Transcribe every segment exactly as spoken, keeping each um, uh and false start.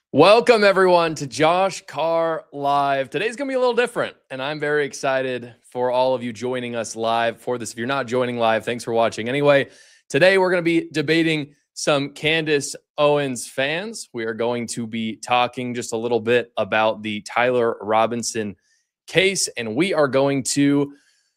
Welcome, everyone, to Josh Carr Live. Today's going to be a little different, and I'm very excited for all of you joining us live for this. If you're not joining live, thanks for watching. Anyway, today we're going to be debating some Candace Owens fans. We are going to be talking just a little bit about the Tyler Robinson case, and we are going to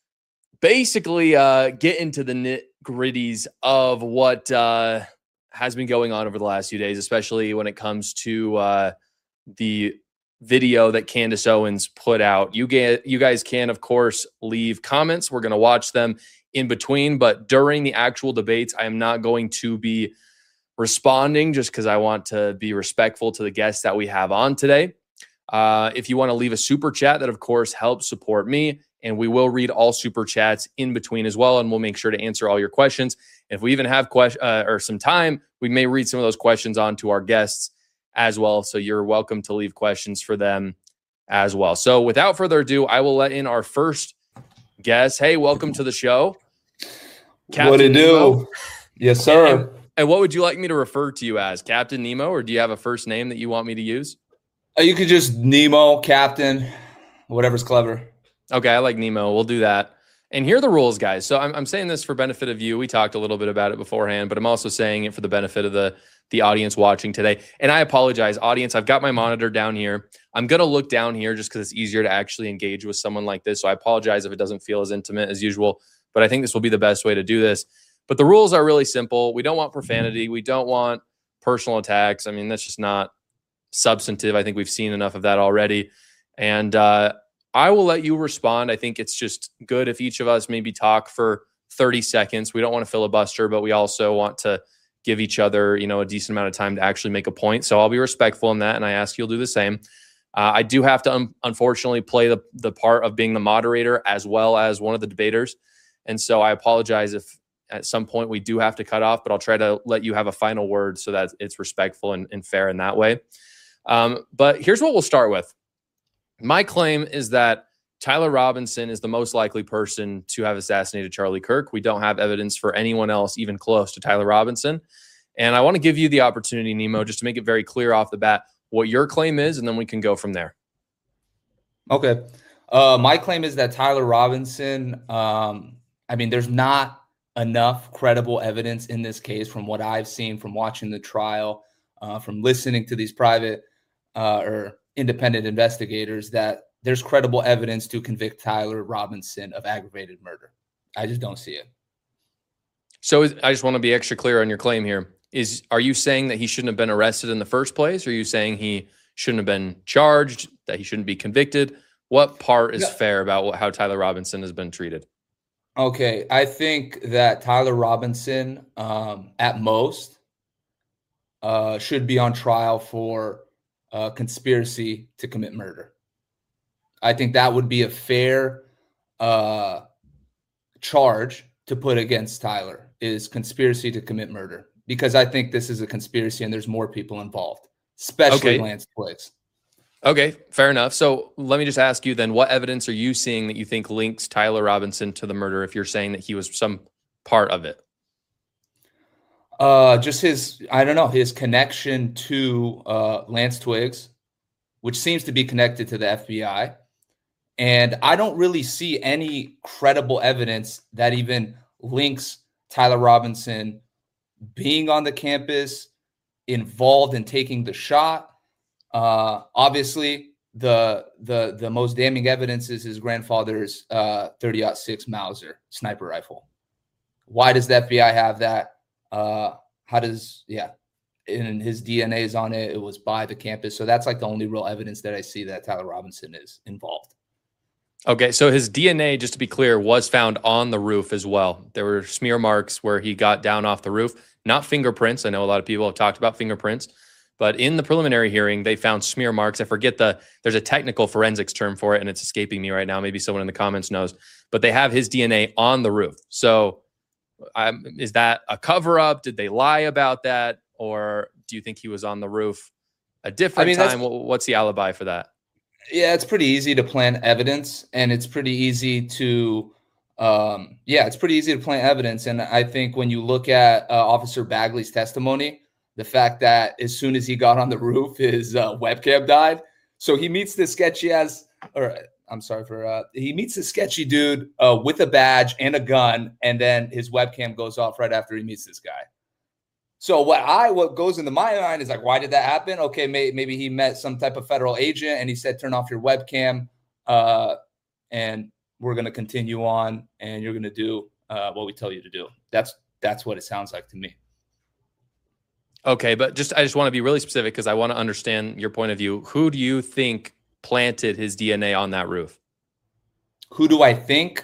basically uh, get into the nitty-gritties of what uh, has been going on over the last few days, especially when it comes to uh, the video that Candace Owens put out. You get, you guys can, of course, leave comments. We're going to watch them in between, but during the actual debates, I am not going to be responding just because I want to be respectful to the guests that we have on today. Uh, if you want to leave a super chat, that, of course, helps support me. And we will read all super chats in between as well, and we'll make sure to answer all your questions. If we even have question uh, or some time, we may read some of those questions on to our guests as well. So you're welcome to leave questions for them as well. So without further ado, I will let in our first guest. Hey, welcome to the show, Captain what it Nemo. do? Yes, sir. And, and what would you like me to refer to you as, Captain Nemo, or do you have a first name that you want me to use? Uh, you could just Nemo, Captain, whatever's clever. Okay, I like Nemo. We'll do that. And here are the rules, guys. So I'm, I'm saying this for benefit of you. We talked a little bit about it beforehand, but I'm also saying it for the benefit of the, the audience watching today. And I apologize, audience. I've got my monitor down here. I'm going to look down here just because it's easier to actually engage with someone like this. So I apologize if it doesn't feel as intimate as usual, but I think this will be the best way to do this. But the rules are really simple. We don't want profanity. We don't want personal attacks. I mean, that's just not substantive. I think we've seen enough of that already. And, uh, I will let you respond. I think it's just good if each of us maybe talk for thirty seconds. We don't want to filibuster, but we also want to give each other, you know, a decent amount of time to actually make a point. So I'll be respectful in that, and I ask you'll do the same. Uh, I do have to, un- unfortunately, play the, the part of being the moderator as well as one of the debaters. And so I apologize if at some point we do have to cut off, but I'll try to let you have a final word so that it's respectful and, and fair in that way. Um, but here's what we'll start with. My claim is that Tyler Robinson is the most likely person to have assassinated Charlie Kirk. We don't have evidence for anyone else even close to Tyler Robinson. And I want to give you the opportunity, Nemo, just to make it very clear off the bat what your claim is, and then we can go from there. Okay. Uh, my claim is that Tyler Robinson, um, I mean, there's not enough credible evidence in this case from what I've seen, from watching the trial, uh, from listening to these private uh, or independent investigators, that there's credible evidence to convict Tyler Robinson of aggravated murder. I just don't see it. So is, I just want to be extra clear on your claim here. Is are you saying that he shouldn't have been arrested in the first place? Or are you saying he shouldn't have been charged, that he shouldn't be convicted? What part is yeah. fair about what, how Tyler Robinson has been treated? Okay, I think that Tyler Robinson, um, at most, uh, should be on trial for Uh, conspiracy to commit murder. I think that would be a fair uh, charge to put against Tyler, is conspiracy to commit murder, because I think this is a conspiracy and there's more people involved, especially okay. Lance Twiggs. Okay, fair enough. So let me just ask you then, what evidence are you seeing that you think links Tyler Robinson to the murder if you're saying that he was some part of it? Uh, just his, I don't know, his connection to uh, Lance Twiggs, which seems to be connected to the F B I. And I don't really see any credible evidence that even links Tyler Robinson being on the campus, involved in taking the shot. Uh, obviously, the the the most damning evidence is his grandfather's uh, thirty aught six Mauser sniper rifle. Why does the F B I have that? Uh, how does, yeah, and his D N A is on it. It was by the campus. So that's like the only real evidence that I see that Tyler Robinson is involved. Okay. So his D N A, just to be clear, was found on the roof as well. There were smear marks where he got down off the roof, not fingerprints. I know a lot of people have talked about fingerprints, but in the preliminary hearing, they found smear marks. I forget the, there's a technical forensics term for it and it's escaping me right now. Maybe someone in the comments knows, but they have his D N A on the roof. So Um, is that a cover-up? Did they lie about that? Or do you think he was on the roof a different I mean, time? What's the alibi for that? Yeah, it's pretty easy to plant evidence, and it's pretty easy to, um, yeah, it's pretty easy to plant evidence. And I think when you look at uh, Officer Bagley's testimony, the fact that as soon as he got on the roof, his uh, webcam died. So he meets this sketchy ass, or I'm sorry for, uh, he meets this sketchy dude uh, with a badge and a gun, and then his webcam goes off right after he meets this guy. So what I, what goes into my mind is like, why did that happen? Okay, may, maybe he met some type of federal agent and he said, turn off your webcam, uh, and we're going to continue on, and you're going to do uh, what we tell you to do. That's, that's what it sounds like to me. Okay, but just I just want to be really specific because I want to understand your point of view. Who do you think planted his D N A on that roof? Who do I think?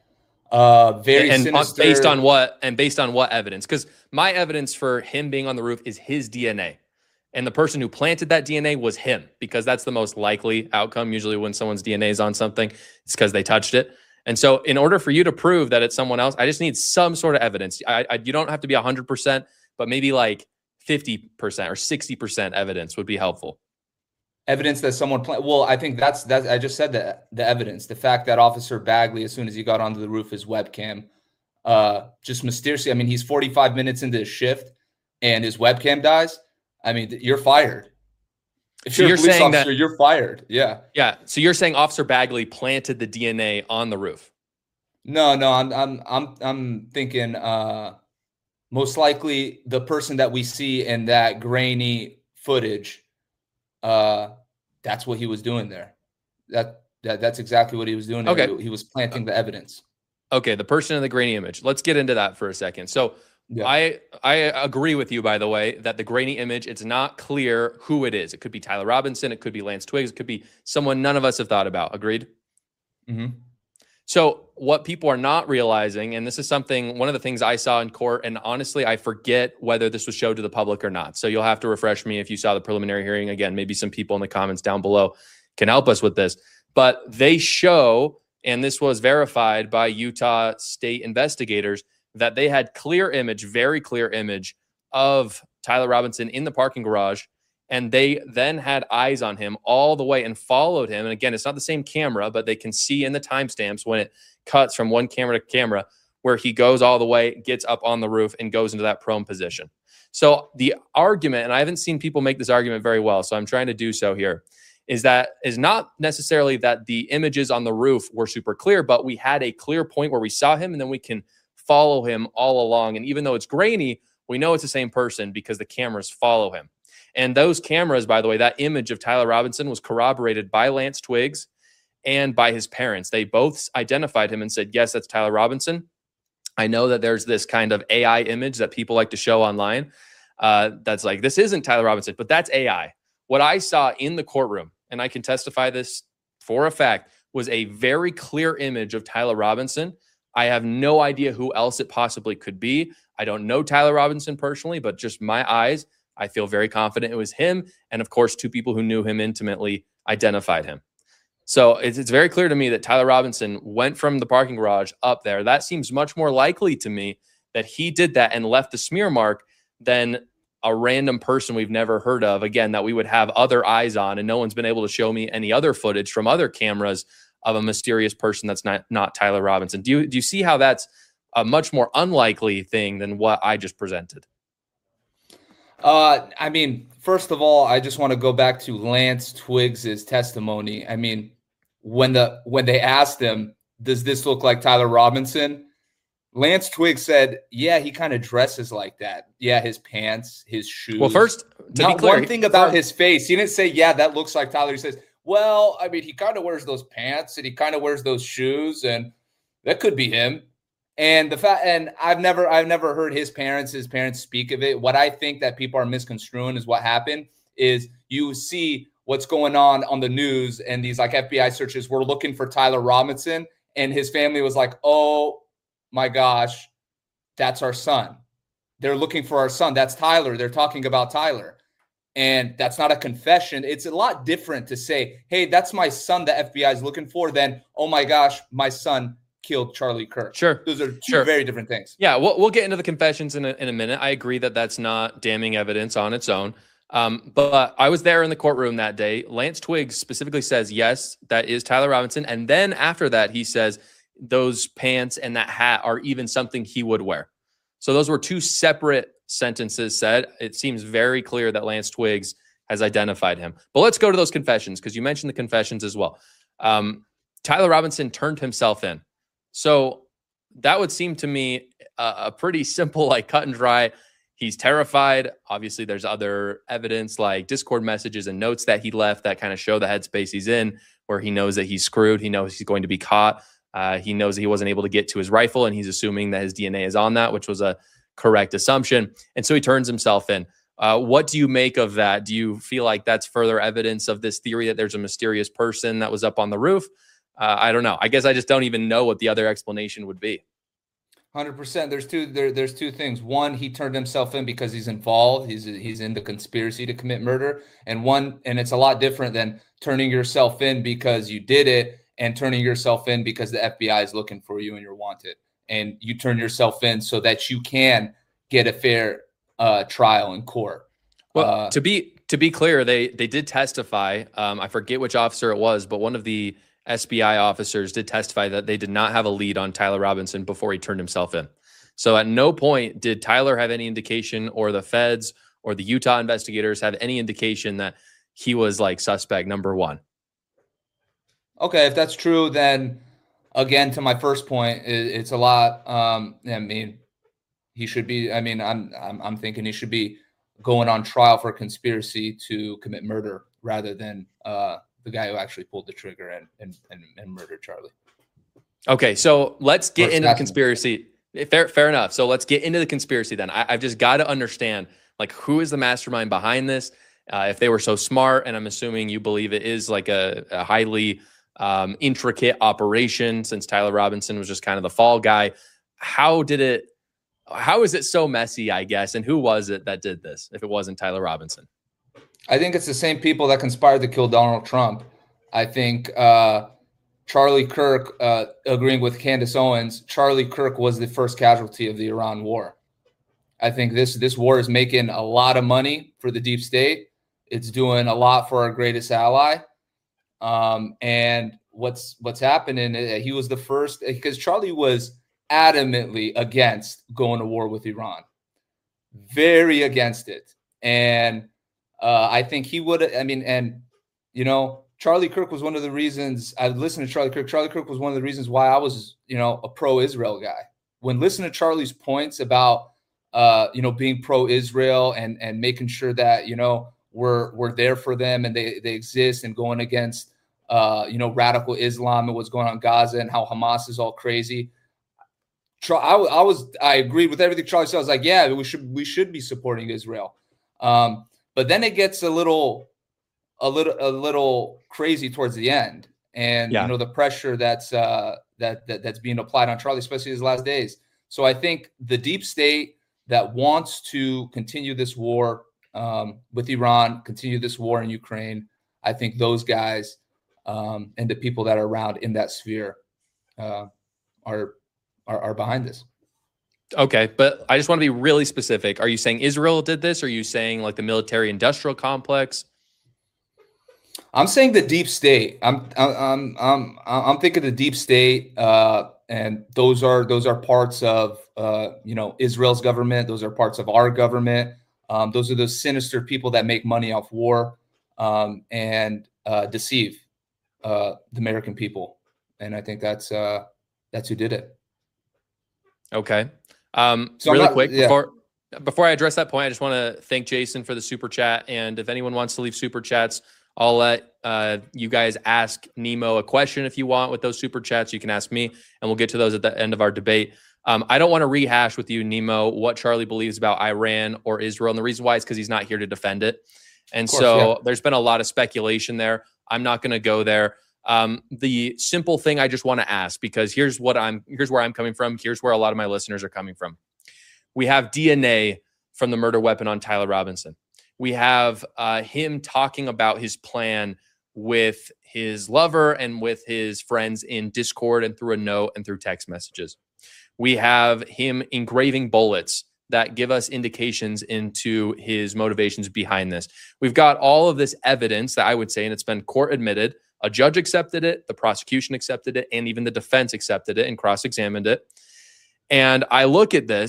Uh, very and sinister. On, based on what and based on what evidence? Because my evidence for him being on the roof is his D N A, and the person who planted that D N A was him, because that's the most likely outcome. Usually, when someone's D N A is on something, it's because they touched it. And so, in order for you to prove that it's someone else, I just need some sort of evidence. I, I you don't have to be a hundred percent, but maybe like fifty percent or sixty percent evidence would be helpful. Evidence that someone planted. Well, I think that's that. I just said that the evidence, the fact that Officer Bagley, as soon as he got onto the roof, his webcam, uh, just mysteriously. I mean, he's forty-five minutes into his shift, and his webcam dies. I mean, you're fired. If so you're, you're a police saying officer, that you're fired. Yeah. Yeah. So you're saying Officer Bagley planted the D N A on the roof? No, no. I'm I'm I'm I'm thinking. Uh, most likely, the person that we see in that grainy footage. Uh, that's what he was doing there. That, that that's exactly what he was doing. Okay. He, he was planting the evidence. Okay. The person in the grainy image. Let's get into that for a second. So yeah. I, I agree with you, by the way, that the grainy image, it's not clear who it is. It could be Tyler Robinson. It could be Lance Twiggs. It could be someone none of us have thought about. Agreed? Mm-hmm. So what people are not realizing, and this is something, one of the things I saw in court, and honestly, I forget whether this was showed to the public or not. So you'll have to refresh me if you saw the preliminary hearing. Again, maybe some people in the comments down below can help us with this. But they show, and this was verified by Utah state investigators, that they had clear image, very clear image of Tyler Robinson in the parking garage. And they then had eyes on him all the way and followed him. And again, it's not the same camera, but they can see in the timestamps when it cuts from one camera to camera where he goes all the way, gets up on the roof, and goes into that prone position. So the argument, and I haven't seen people make this argument very well, so I'm trying to do so here, is that is not necessarily that the images on the roof were super clear, but we had a clear point where we saw him, and then we can follow him all along. And even though it's grainy, we know it's the same person because the cameras follow him. And those cameras, by the way, that image of Tyler Robinson was corroborated by Lance Twiggs and by his parents. They both identified him and said, yes, that's Tyler Robinson. I know that there's this kind of A I image that people like to show online uh, that's like, this isn't Tyler Robinson, but that's A I. What I saw in the courtroom, and I can testify this for a fact, was a very clear image of Tyler Robinson. I have no idea who else it possibly could be. I don't know Tyler Robinson personally, but just my eyes, I feel very confident it was him. And of course, two people who knew him intimately identified him. So it's, it's very clear to me that Tyler Robinson went from the parking garage up there. That seems much more likely to me that he did that and left the smear mark than a random person we've never heard of, again, that we would have other eyes on. And no one's been able to show me any other footage from other cameras of a mysterious person that's not, not Tyler Robinson. Do you, do you see how that's a much more unlikely thing than what I just presented? Uh, I mean, first of all, I just want to go back to Lance Twiggs's testimony. I mean, when the when they asked him, does this look like Tyler Robinson? Lance Twiggs said, yeah, he kind of dresses like that. Yeah, his pants, his shoes. Well, first, to Not be clear, one thing about his face. He didn't say, yeah, that looks like Tyler. He says, well, I mean, he kind of wears those pants and he kind of wears those shoes, and that could be him. And the fact, and I've never, I've never heard his parents, his parents speak of it. What I think that people are misconstruing is what happened is you see what's going on on the news and these like F B I searches. We're looking for Tyler Robinson, and his family was like, "Oh my gosh, that's our son. They're looking for our son. That's Tyler. They're talking about Tyler." And that's not a confession. It's a lot different to say, "Hey, that's my son the F B I is looking for," than, "Oh my gosh, my son killed Charlie Kirk." Sure. Those are two sure. very different things. Yeah, we'll, we'll get into the confessions in a, in a minute. I agree that that's not damning evidence on its own. Um, but I was there in the courtroom that day. Lance Twiggs specifically says, yes, that is Tyler Robinson. And then after that, he says those pants and that hat are even something he would wear. So those were two separate sentences said, it seems very clear that Lance Twiggs has identified him. But let's go to those confessions, because you mentioned the confessions as well. Um, Tyler Robinson turned himself in. So that would seem to me a, a pretty simple, like cut and dry. He's terrified. Obviously, there's other evidence like Discord messages and notes that he left that kind of show the headspace he's in, where he knows that he's screwed. He knows he's going to be caught. Uh, he knows that he wasn't able to get to his rifle, and he's assuming that his D N A is on that, which was a correct assumption. And so he turns himself in. Uh, what do you make of that? Do you feel like that's further evidence of this theory that there's a mysterious person that was up on the roof? Uh, I don't know. I guess I just don't even know what the other explanation would be. one hundred percent. There's two. There, there's two things. One, he turned himself in because he's involved. He's he's in the conspiracy to commit murder. And one, and it's a lot different than turning yourself in because you did it, and turning yourself in because the F B I is looking for you and you're wanted. And you turn yourself in so that you can get a fair uh, trial in court. Well, uh, to be to be clear, they they did testify. Um, I forget which officer it was, but one of the S B I officers did testify that they did not have a lead on Tyler Robinson before he turned himself in. So at no point did Tyler have any indication, or the feds or the Utah investigators have any indication that he was like suspect number one. Okay, if that's true, then again, to my first point, it, it's a lot. Um, I mean, he should be. I mean, I'm, I'm I'm thinking he should be going on trial for conspiracy to commit murder rather than uh, the guy who actually pulled the trigger and and and, and murdered Charlie. Okay, so let's get First into the conspiracy. Fair, fair enough. So let's get into the conspiracy then. I, I've just got to understand, like, who is the mastermind behind this? Uh, if they were so smart, and I'm assuming you believe it is like a, a highly um, intricate operation, since Tyler Robinson was just kind of the fall guy. How did it? How is it so messy, I guess? And who was it that did this, if it wasn't Tyler Robinson? I think it's the same people that conspired to kill Donald Trump. I think uh, Charlie Kirk, uh, agreeing with Candace Owens, Charlie Kirk was the first casualty of the Iran war. I think this this war is making a lot of money for the deep state. It's doing a lot for our greatest ally. Um, and what's what's happening, he was the first, because Charlie was adamantly against going to war with Iran, very against it. And uh, I think he would, I mean, and, you know, Charlie Kirk was one of the reasons I listened to Charlie Kirk. Charlie Kirk was one of the reasons why I was, you know, a pro-Israel guy. When listening to Charlie's points about, uh, you know, being pro-Israel and, and making sure that, you know, we're, we're there for them and they, they exist, and going against, uh, you know, radical Islam and what's going on in Gaza and how Hamas is all crazy. I, I was, I agreed with everything Charlie said. I was like, yeah, we should, we should be supporting Israel. Um, but then it gets a little, a little, a little crazy towards the end. And, yeah. you know, the pressure that's, uh, that, that, that's being applied on Charlie, especially his last days. So I think the deep state that wants to continue this war um, with Iran, continue this war in Ukraine, I think those guys um, and the people that are around in that sphere uh, are, Are, are behind this. Okay, but I just want to be really specific. Are you saying Israel did this? Or are you saying like the military industrial complex? I'm saying the deep state. I'm I'm I'm I'm thinking the deep state, uh, and those are those are parts of uh, you know, Israel's government. Those are parts of our government. Um, those are those sinister people that make money off war um, and uh, deceive uh, the American people. And I think that's uh, that's who did it. Okay. Um, so really not, quick yeah. before before I address that point, I just want to thank Jason for the super chat. And if anyone wants to leave super chats, I'll let uh, you guys ask Nemo a question if you want with those super chats. You can ask me, and we'll get to those at the end of our debate. Um, I don't want to rehash with you, Nemo, what Charlie believes about Iran or Israel. And the reason why is because he's not here to defend it. And course, so yeah. there's been a lot of speculation there. I'm not going to go there. Um, the simple thing I just want to ask, because here's what I'm, here's where I'm coming from. Here's where a lot of my listeners are coming from. We have D N A from the murder weapon on Tyler Robinson. We have uh, him talking about his plan with his lover and with his friends in Discord and through a note and through text messages. We have him engraving bullets that give us indications into his motivations behind this. We've got all of this evidence that I would say, and it's been court admitted. A judge accepted it, the prosecution accepted it, and even the defense accepted it and cross-examined it. And I look at this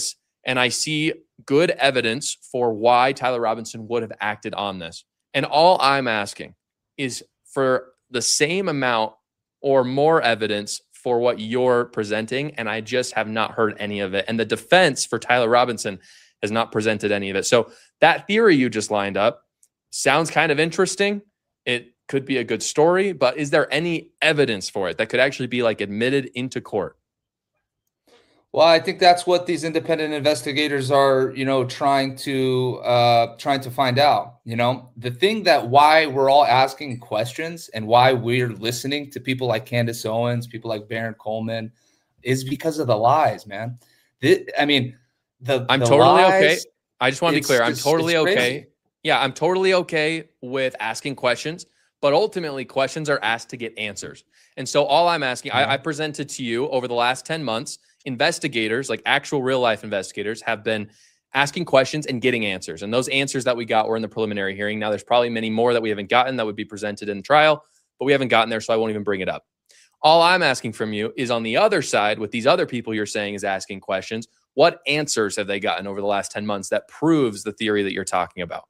and I see good evidence for why Tyler Robinson would have acted on this. And all I'm asking is for the same amount or more evidence for what you're presenting, and I just have not heard any of it. And the defense for Tyler Robinson has not presented any of it. So that theory you just lined up sounds kind of interesting. It could be a good story, but is there any evidence for it that could actually be like admitted into court? Well, I think that's what these independent investigators are, you know, trying to uh, trying to find out. You know, the thing that why we're all asking questions and why we're listening to people like Candace Owens, people like Baron Coleman, is because of the lies, man. This, I mean, the I'm the totally lies, okay. I just want to be clear. I'm just, totally okay. Crazy. Yeah, I'm totally okay with asking questions, but ultimately questions are asked to get answers. And so all I'm asking, yeah. I, I presented to you over the last ten months, investigators, like actual real life investigators, have been asking questions and getting answers. And those answers that we got were in the preliminary hearing. Now there's probably many more that we haven't gotten that would be presented in the trial, but we haven't gotten there, so I won't even bring it up. All I'm asking from you is on the other side, with these other people you're saying is asking questions, what answers have they gotten over the last ten months that proves the theory that you're talking about?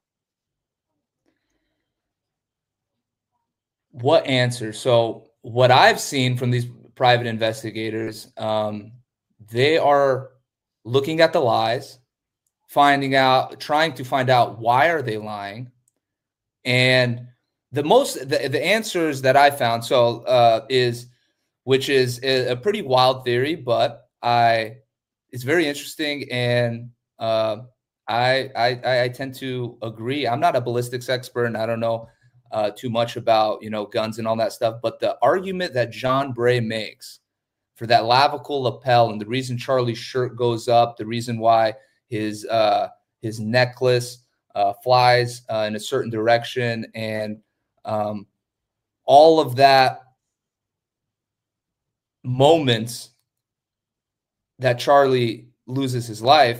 What answers? So what I've seen from these private investigators, um, they are looking at the lies, finding out, trying to find out why are they lying. And the most, the, the answers that I found, so uh, is, which is a, a pretty wild theory, but I, it's very interesting. And uh, I, I, I tend to agree. I'm not a ballistics expert and I don't know uh, too much about, you know, guns and all that stuff, but the argument that John Bray makes for that clavicle lapel and the reason Charlie's shirt goes up, the reason why his uh, his necklace uh, flies uh, in a certain direction, and um, all of that moments that Charlie loses his life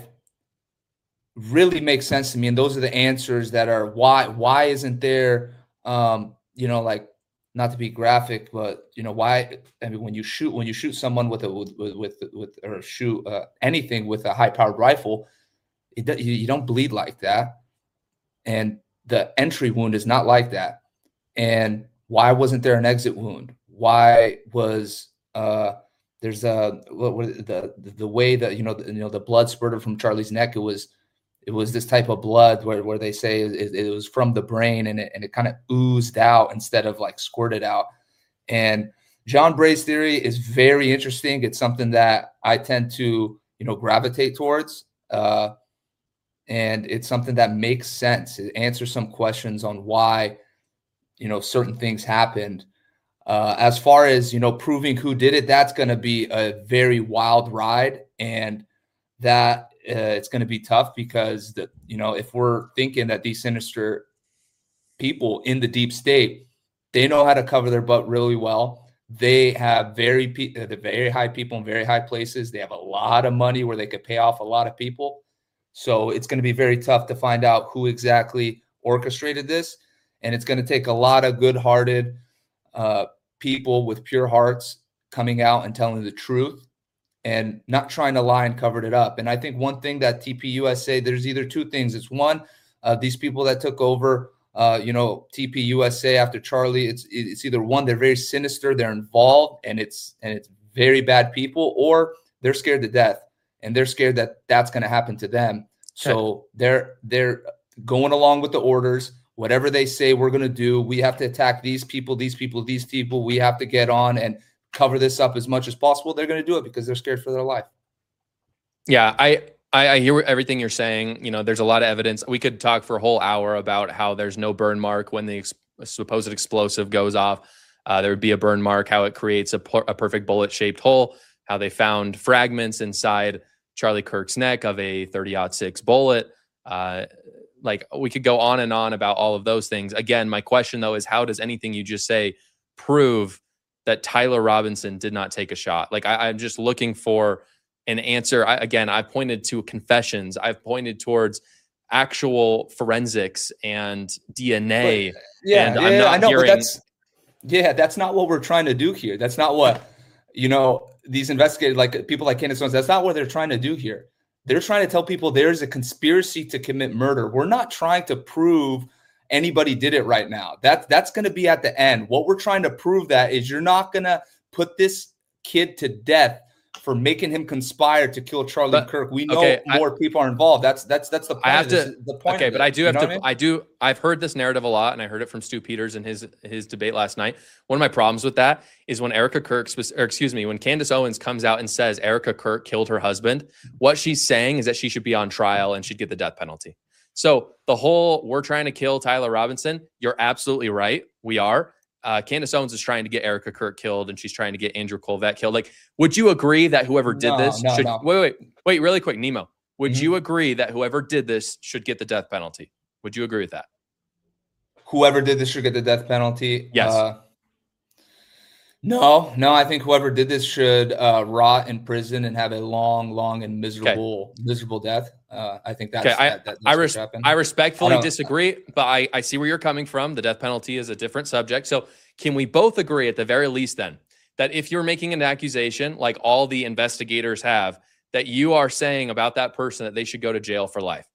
really makes sense to me. And those are the answers that are why why isn't there um, you know, like, not to be graphic, but you know why? I mean, when you shoot, when you shoot someone with a with with, with or shoot uh, anything with a high-powered rifle, it, you, you don't bleed like that, and the entry wound is not like that. And why wasn't there an exit wound? Why was uh, there's a what, what, the the way that you know the, you know the blood spurted from Charlie's neck? It was it was this type of blood where, where they say it, it was from the brain, and it, and it kind of oozed out instead of like squirted out. And John Bray's theory is very interesting. It's something that I tend to, you know, gravitate towards. Uh, and it's something that makes sense. It answers some questions on why, you know, certain things happened. Uh, as far as, you know, proving who did it, that's going to be a very wild ride. And that, Uh, it's going to be tough because, the, you know, if we're thinking that these sinister people in the deep state, they know how to cover their butt really well. They have very, the very high people in very high places. They have a lot of money where they could pay off a lot of people. So it's going to be very tough to find out who exactly orchestrated this. And it's going to take a lot of good-hearted uh, people with pure hearts coming out and telling the truth, and not trying to lie and covered it up. And I think one thing that T P U S A, there's either two things. It's one, uh, these people that took over, uh, you know, T P U S A after Charlie, it's it's either one, they're very sinister, they're involved, and it's and it's very bad people, or they're scared to death, and they're scared that that's going to happen to them. So okay. they're they're going along with the orders. Whatever they say we're going to do, we have to attack these people, these people, these people. We have to get on and cover this up as much as possible. They're going to do it because they're scared for their life. Yeah, I, I I hear everything you're saying. You know, there's a lot of evidence. We could talk for a whole hour about how there's no burn mark when the ex supposed explosive goes off. Uh, there would be a burn mark, how it creates a, a perfect bullet-shaped hole, how they found fragments inside Charlie Kirk's neck of a thirty aught six bullet. Uh, like, we could go on and on about all of those things. Again, my question, though, is how does anything you just say prove that Tyler Robinson did not take a shot? Like, I, I'm just looking for an answer. I, again, I pointed to confessions. I've pointed towards actual forensics and D N A. But, yeah, and yeah, I'm not I know, hearing... but that's, yeah, that's not what we're trying to do here. That's not what, you know, these investigators, like people like Candace Owens, that's not what they're trying to do here. They're trying to tell people there's a conspiracy to commit murder. We're not trying to prove anybody did it right now. That, that's going to be at the end. What we're trying to prove that is you're not going to put this kid to death for making him conspire to kill Charlie but, Kirk. We know okay, more I, people are involved. That's that's that's the point. I have of to. This, the point okay, but I do have you know to. I, mean? I do. I've heard this narrative a lot, and I heard it from Stu Peters in his his debate last night. One of my problems with that is when Erica Kirk, or excuse me, when Candace Owens comes out and says Erica Kirk killed her husband, what she's saying is that she should be on trial and she'd get the death penalty. So the whole we're trying to kill Tyler Robinson, you're absolutely right. We are. Uh, Candace Owens is trying to get Erica Kirk killed, and she's trying to get Andrew Colvett killed. Like, would you agree that whoever did no, this no, should no. wait, wait, wait, really quick, Nemo? Would Mm-hmm. you agree that whoever did this should get the death penalty? Would you agree with that? Whoever did this should get the death penalty. Yes. Uh, no, no. I think whoever did this should uh, rot in prison and have a long, long, and miserable, okay. miserable death. Uh, I think that's. Okay, I, that, that I, res- I respectfully I disagree, but I, I see where you're coming from. The death penalty is a different subject. So can we both agree at the very least then that if you're making an accusation like all the investigators have, that you are saying about that person that they should go to jail for life?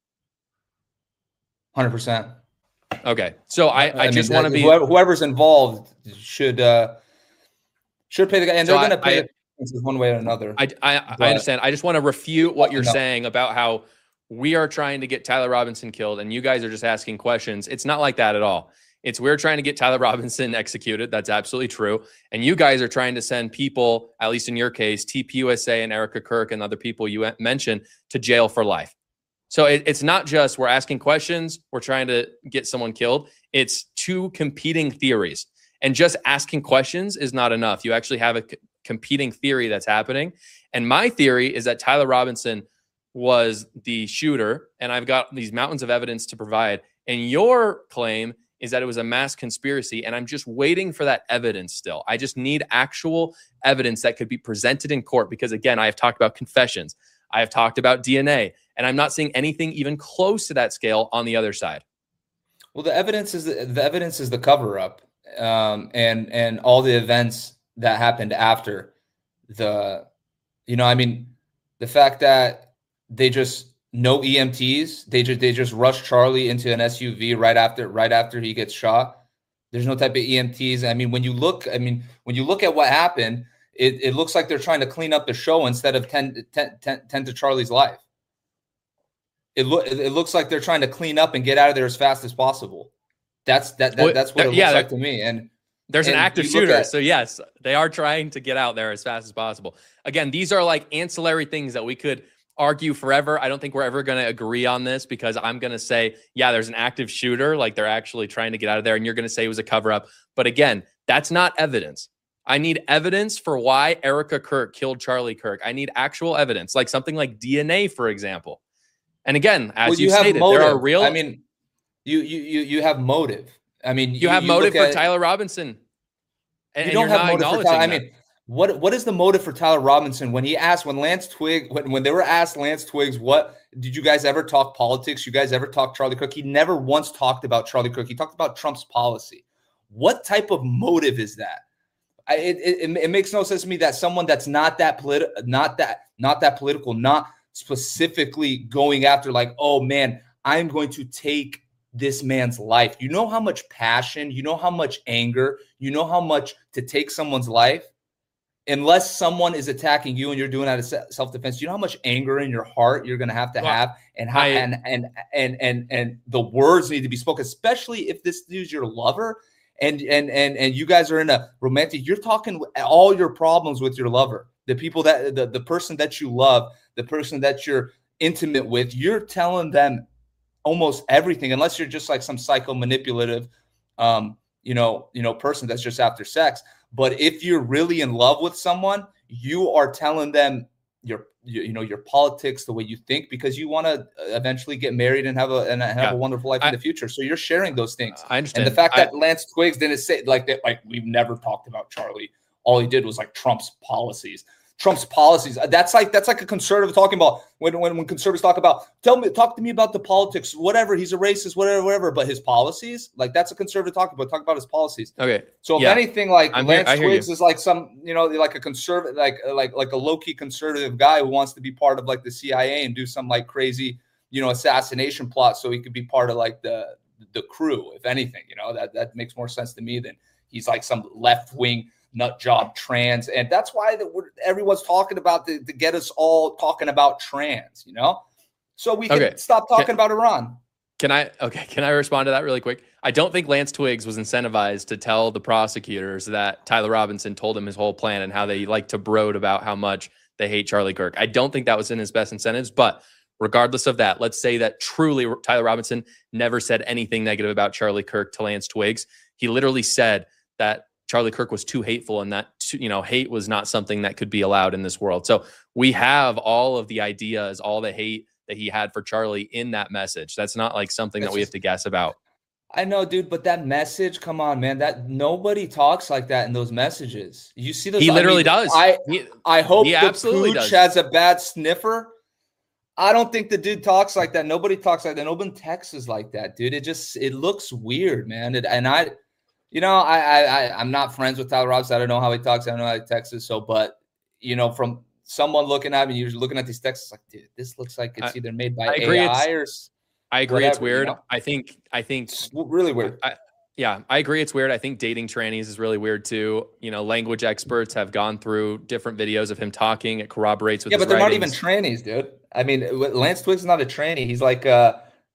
one hundred percent. Okay. So I, I, I just want to be. Whoever, whoever's involved should uh, should pay the guy. And so they're going to pay I, the consequences one way or another. I, I, I understand. I just want to refute what you're no. saying about how we are trying to get Tyler Robinson killed and you guys are just asking questions. It's not like that at all. It's we're trying to get Tyler Robinson executed. That's absolutely true. And you guys are trying to send people, at least in your case, T P U S A and Erica Kirk and other people you mentioned, to jail for life. So it, it's not just we're asking questions, we're trying to get someone killed. It's two competing theories. And just asking questions is not enough. You actually have a c- competing theory that's happening. And my theory is that Tyler Robinson was the shooter, and I've got these mountains of evidence to provide. And your claim is that it was a mass conspiracy, and I'm just waiting for that evidence still. I just need actual evidence that could be presented in court because, again, I have talked about confessions. I have talked about D N A, and I'm not seeing anything even close to that scale on the other side. Well, the evidence is the, the evidence is the cover-up, um, and and all the events that happened after the, you know, I mean, the fact that they just no E M Ts, they just they just rushed Charlie into an S U V right after right after he gets shot. There's no type of E M Ts. I mean, when you look, I mean, when you look at what happened, it, it looks like they're trying to clean up the show instead of tend, tend, tend, tend to Charlie's life. It look it looks like they're trying to clean up and get out of there as fast as possible. That's that, that that's what it looks yeah, like to me. And there's and an active shooter. At, so yes, they are trying to get out there as fast as possible. Again, these are like ancillary things that we could argue forever. I don't think we're ever going to agree on this because I'm going to say, yeah, there's an active shooter. Like they're actually trying to get out of there. And you're going to say it was a cover up. But again, that's not evidence. I need evidence for why Erica Kirk killed Charlie Kirk. I need actual evidence, like something like D N A, for example. And again, as well, you you stated, motive. there are real. I mean, you you you you have motive. I mean, you, you have you motive for at, Tyler Robinson. And, you don't and have motive for Tyler. that. I mean, what what is the motive for Tyler Robinson when he asked when Lance Twigg when, when they were asked Lance Twiggs, what did you guys ever talk politics? You guys ever talk Charlie Kirk? He never once talked about Charlie Kirk. He talked about Trump's policy. What type of motive is that? I, it, it it makes no sense to me that someone that's not that politi- not that not that political, not specifically going after like, oh man, I'm going to take this man's life. You know how much passion, you know how much anger, you know how much to take someone's life. Unless someone is attacking you and you're doing that as self-defense, you know how much anger in your heart you're going to have to well, have, and how I, and and and and and the words need to be spoken, especially if this dude's your lover, and and and and you guys are in a romantic. You're talking all your problems with your lover, the people that the the person that you love, the person that you're intimate with. You're telling them almost everything, unless you're just like some psycho manipulative, um, you know, you know, person that's just after sex. But if you're really in love with someone, you are telling them your, you, you know, your politics, the way you think, because you want to eventually get married and have a and have yeah. a wonderful life I, in the future. So you're sharing those things. I understand. And the fact that I, Lance Twiggs didn't say like that, like we've never talked about Charlie. All he did was like Trump's policies. Trump's policies. That's like that's like a conservative talking about when when when conservatives talk about tell me talk to me about the politics, whatever. He's a racist, whatever, whatever. But his policies, like that's a conservative talking about. Talk about his policies. Okay. So if yeah. anything, like I'm Lance here, Twiggs is like some, you know, like a conservative, like like like a low key conservative guy who wants to be part of like the C I A and do some like crazy, you know, assassination plot so he could be part of like the the crew. If anything, you know, that that makes more sense to me than he's like some left wing nut job trans, and that's why that everyone's talking about the, to get us all talking about trans, you know, so we can okay. stop talking can, about Iran. Can I? Okay, can I respond to that really quick? I don't think Lance Twiggs was incentivized to tell the prosecutors that Tyler Robinson told him his whole plan and how they like to brood about how much they hate Charlie Kirk. I don't think that was in his best incentives, but regardless of that, let's say that truly Tyler Robinson never said anything negative about Charlie Kirk to Lance Twiggs. He literally said that Charlie Kirk was too hateful and that, you know, hate was not something that could be allowed in this world. So we have all of the ideas, all the hate that he had for Charlie in that message. That's not like something That's that we just, have to guess about. I know, dude, but that message, come on, man, that nobody talks like that in those messages. You see those? He literally I mean, does. I, he, I hope he the absolutely pooch does. has a bad sniffer. I don't think the dude talks like that. Nobody talks like that. Nobody texts like that, dude. It just, it looks weird, man. It, and I, You know, I, I, I, I'm not friends with Tyler Robinson. I don't know how he talks. I don't know how he texts. So, but, you know, from someone looking at me, you're looking at these texts, like, dude, this looks like it's either made by A I or I agree whatever, it's weird. You know? I think, I think. It's really weird. I, yeah, I agree it's weird. I think dating trannies is really weird too. You know, language experts have gone through different videos of him talking. It corroborates with Yeah, his but they're writings. not even trannies, dude. I mean, Lance Twiggs is not a tranny. He's like, uh,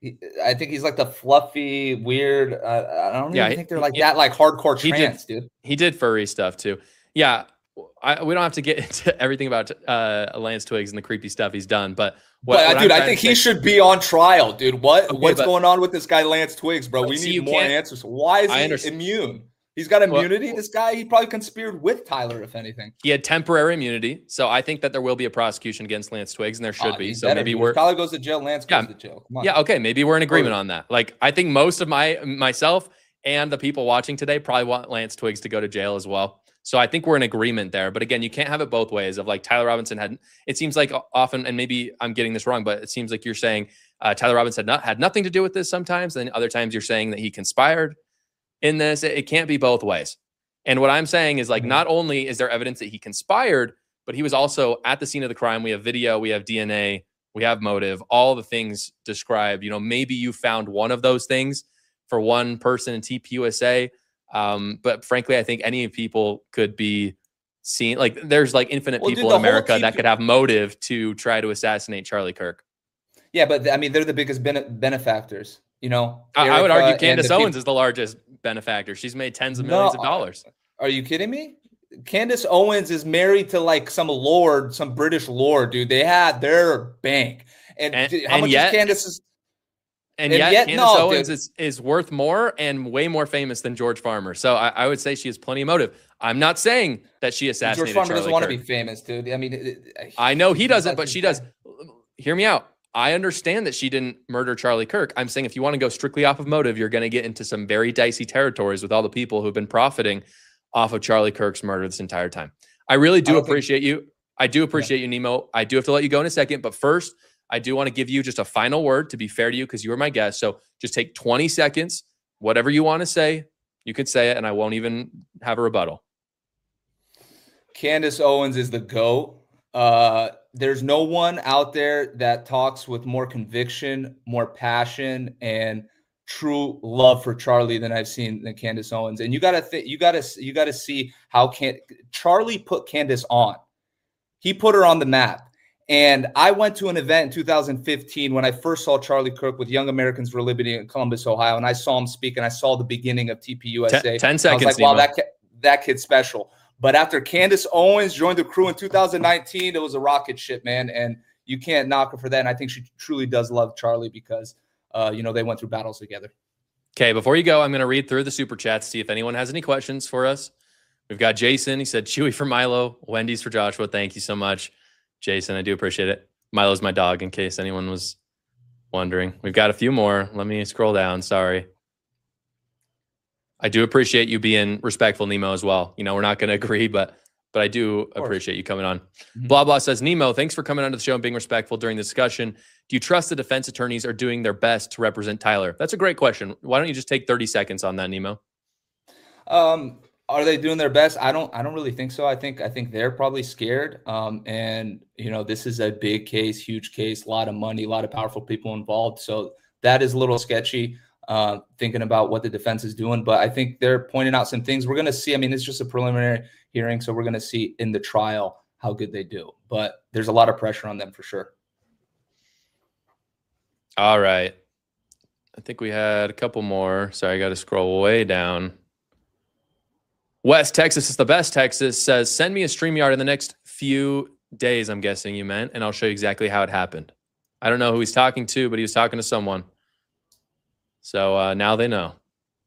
I think he's like the fluffy, weird. Uh, I don't yeah, even think they're he, like he, that, like hardcore trans, did, dude. He did furry stuff too. Yeah, I, we don't have to get into everything about uh, Lance Twiggs and the creepy stuff he's done, but what, but, what dude, I think he say, should be on trial, dude. What okay, what's but, going on with this guy, Lance Twiggs, bro? We need more answers. Why is he immune? He's got immunity. Well, this guy, he probably conspired with Tyler, if anything. He had temporary immunity, so I think that there will be a prosecution against Lance Twiggs, and there should uh, be. So maybe we're if Tyler goes to jail, Lance goes yeah, to jail. Come on. Yeah, okay, maybe we're in agreement on that. Like, I think most of my myself and the people watching today probably want Lance Twiggs to go to jail as well. So I think we're in agreement there. But again, you can't have it both ways. Of like Tyler Robinson had, it seems like often, and maybe I'm getting this wrong, but it seems like you're saying uh, Tyler Robinson had, not, had nothing to do with this sometimes, and other times you're saying that he conspired in this. It, it can't be both ways. And what I'm saying is like, mm-hmm. not only is there evidence that he conspired, but he was also at the scene of the crime. We have video, we have D N A, we have motive, all the things described. You know, maybe you found one of those things for one person in T P U S A. Um, but frankly, I think any people could be seen. Like there's like infinite well, people dude, in America that could have motive to try to assassinate Charlie Kirk. Yeah, but I mean, they're the biggest bene- benefactors. You know, I, I would argue Candace Owens people- is the largest benefactor. She's made tens of millions no, of dollars. Are you kidding me? Candace Owens is married to like some lord, some British lord, dude. They had their bank. And, and how and much yet, is Candace's? And, and yet, yet Candace no, Owens is, is worth more and way more famous than George Farmer. So I, I would say she has plenty of motive. I'm not saying that she assassinated George Farmer Charlie doesn't want Kirk. to be famous, dude. I mean, it, I know he doesn't, but she does. Hear me out. I understand that she didn't murder Charlie Kirk. I'm saying if you want to go strictly off of motive, you're going to get into some very dicey territories with all the people who've been profiting off of Charlie Kirk's murder this entire time. I really do I appreciate think... you. I do appreciate yeah. you, Nemo. I do have to let you go in a second, but first, I do want to give you just a final word to be fair to you because you were my guest. So just take twenty seconds, whatever you want to say, you could say it, and I won't even have a rebuttal. Candace Owens is the GOAT. Uh, there's no one out there that talks with more conviction, more passion, and true love for Charlie than I've seen than Candace Owens. And you gotta th- you gotta you gotta see how can Charlie put Candace on. He put her on the map. And I went to an event in two thousand fifteen when I first saw Charlie Kirk with Young Americans for Liberty in Columbus, Ohio, and I saw him speak, and I saw the beginning of T P U S A. Ten, ten seconds. I was like, wow, that that kid's special. But after Candace Owens joined the crew in two thousand nineteen, it was a rocket ship, man. And you can't knock her for that. And I think she truly does love Charlie because, uh, you know, they went through battles together. Okay, before you go, I'm going to read through the super chats, see if anyone has any questions for us. We've got Jason. He said, Chewy for Milo, Wendy's for Joshua. Thank you so much, Jason. I do appreciate it. Milo's my dog, in case anyone was wondering. We've got a few more. Let me scroll down. Sorry. I do appreciate you being respectful, Nemo, as well. You know, we're not going to agree, but but I do appreciate you coming on. Mm-hmm. Blah, blah says, Nemo, thanks for coming onto the show and being respectful during the discussion. Do you trust the defense attorneys are doing their best to represent Tyler? That's a great question. Why don't you just take thirty seconds on that, Nemo? Um, are they doing their best? I don't, I don't really think so. I think, I think they're probably scared. Um, and you know, this is a big case, huge case, a lot of money, a lot of powerful people involved. So that is a little sketchy, uh, thinking about what the defense is doing. But I think they're pointing out some things we're going to see. I mean, it's just a preliminary hearing, so we're going to see in the trial how good they do. But there's a lot of pressure on them for sure. All right. I think we had a couple more. Sorry, I got to scroll way down. West Texas is the best. Texas says, send me a StreamYard in the next few days, I'm guessing you meant, and I'll show you exactly how it happened. I don't know who he's talking to, but he was talking to someone. So uh, now they know.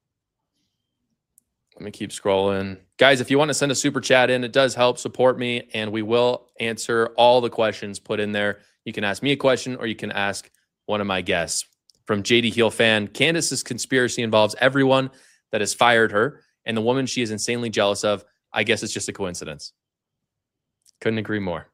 Let me keep scrolling. Guys, if you want to send a super chat in, it does help support me, and we will answer all the questions put in there. You can ask me a question, or you can ask one of my guests. From J D Heel fan, Candace's conspiracy involves everyone that has fired her, and the woman she is insanely jealous of. I guess it's just a coincidence. Couldn't agree more.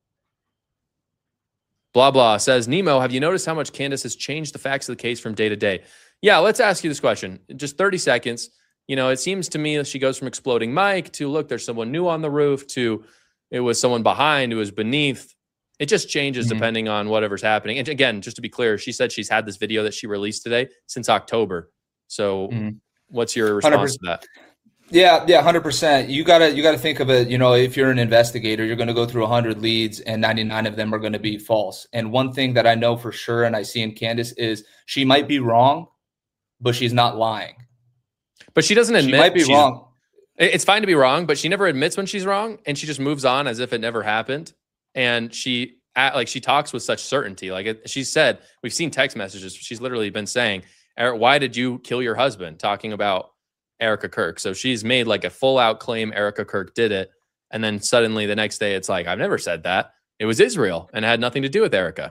Blah, blah says, Nemo, have you noticed how much Candace has changed the facts of the case from day to day? Yeah, let's ask you this question. Just thirty seconds. You know, it seems to me that she goes from exploding Mike to, look, there's someone new on the roof, to it was someone behind, it was beneath. It just changes mm-hmm. depending on whatever's happening. And again, just to be clear, she said she's had this video that she released today since October. So mm-hmm. what's your response one hundred percent to that? Yeah, yeah, one hundred percent. You gotta, you gotta think of it. You know, if you're an investigator, you're going to go through one hundred leads, and ninety-nine of them are going to be false. And one thing that I know for sure, and I see in Candace, is she might be wrong, but she's not lying. But she doesn't admit. She might be wrong. It's fine to be wrong, but she never admits when she's wrong, and she just moves on as if it never happened. And she, like, she talks with such certainty. Like she said, we've seen text messages. She's literally been saying, "Why did you kill your husband?" Talking about Erica Kirk. So she's made like a full out claim Erica Kirk did it. And then suddenly the next day it's like, I've never said that. It was Israel and had nothing to do with Erica.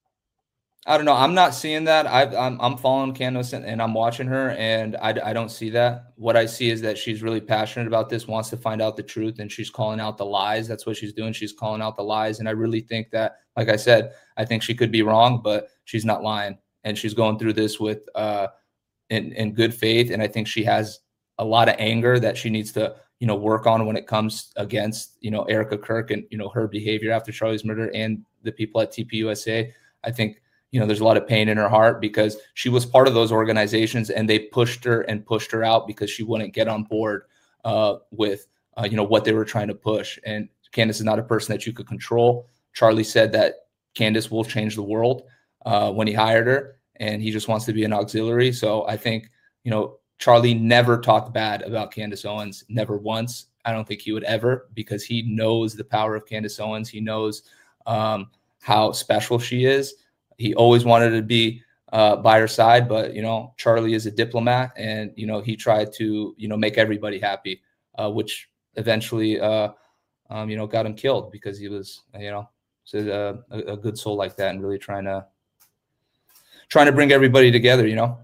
I don't know. I'm not seeing that. I've, I'm, I'm following Candace and, and I'm watching her, and I, I don't see that. What I see is that she's really passionate about this, wants to find out the truth, and she's calling out the lies. That's what she's doing. She's calling out the lies. And I really think that, like I said, I think she could be wrong, but she's not lying. And she's going through this with, uh, in, in good faith. And I think she has a lot of anger that she needs to, you know, work on when it comes against, you know, Erica Kirk and, you know, her behavior after Charlie's murder and the people at T P U S A. I think, you know, there's a lot of pain in her heart because she was part of those organizations and they pushed her and pushed her out because she wouldn't get on board uh, with, uh, you know, what they were trying to push. And Candace is not a person that you could control. Charlie said that Candace will change the world uh, when he hired her, and he just wants to be an auxiliary. So I think, you know, Charlie never talked bad about Candace Owens, never once. I don't think he would ever, because he knows the power of Candace Owens. He knows um, how special she is. He always wanted to be uh, by her side, but, you know, Charlie is a diplomat, and, you know, he tried to, you know, make everybody happy, uh, which eventually, uh, um, you know, got him killed because he was, you know, a, a good soul like that and really trying to, trying to bring everybody together, you know.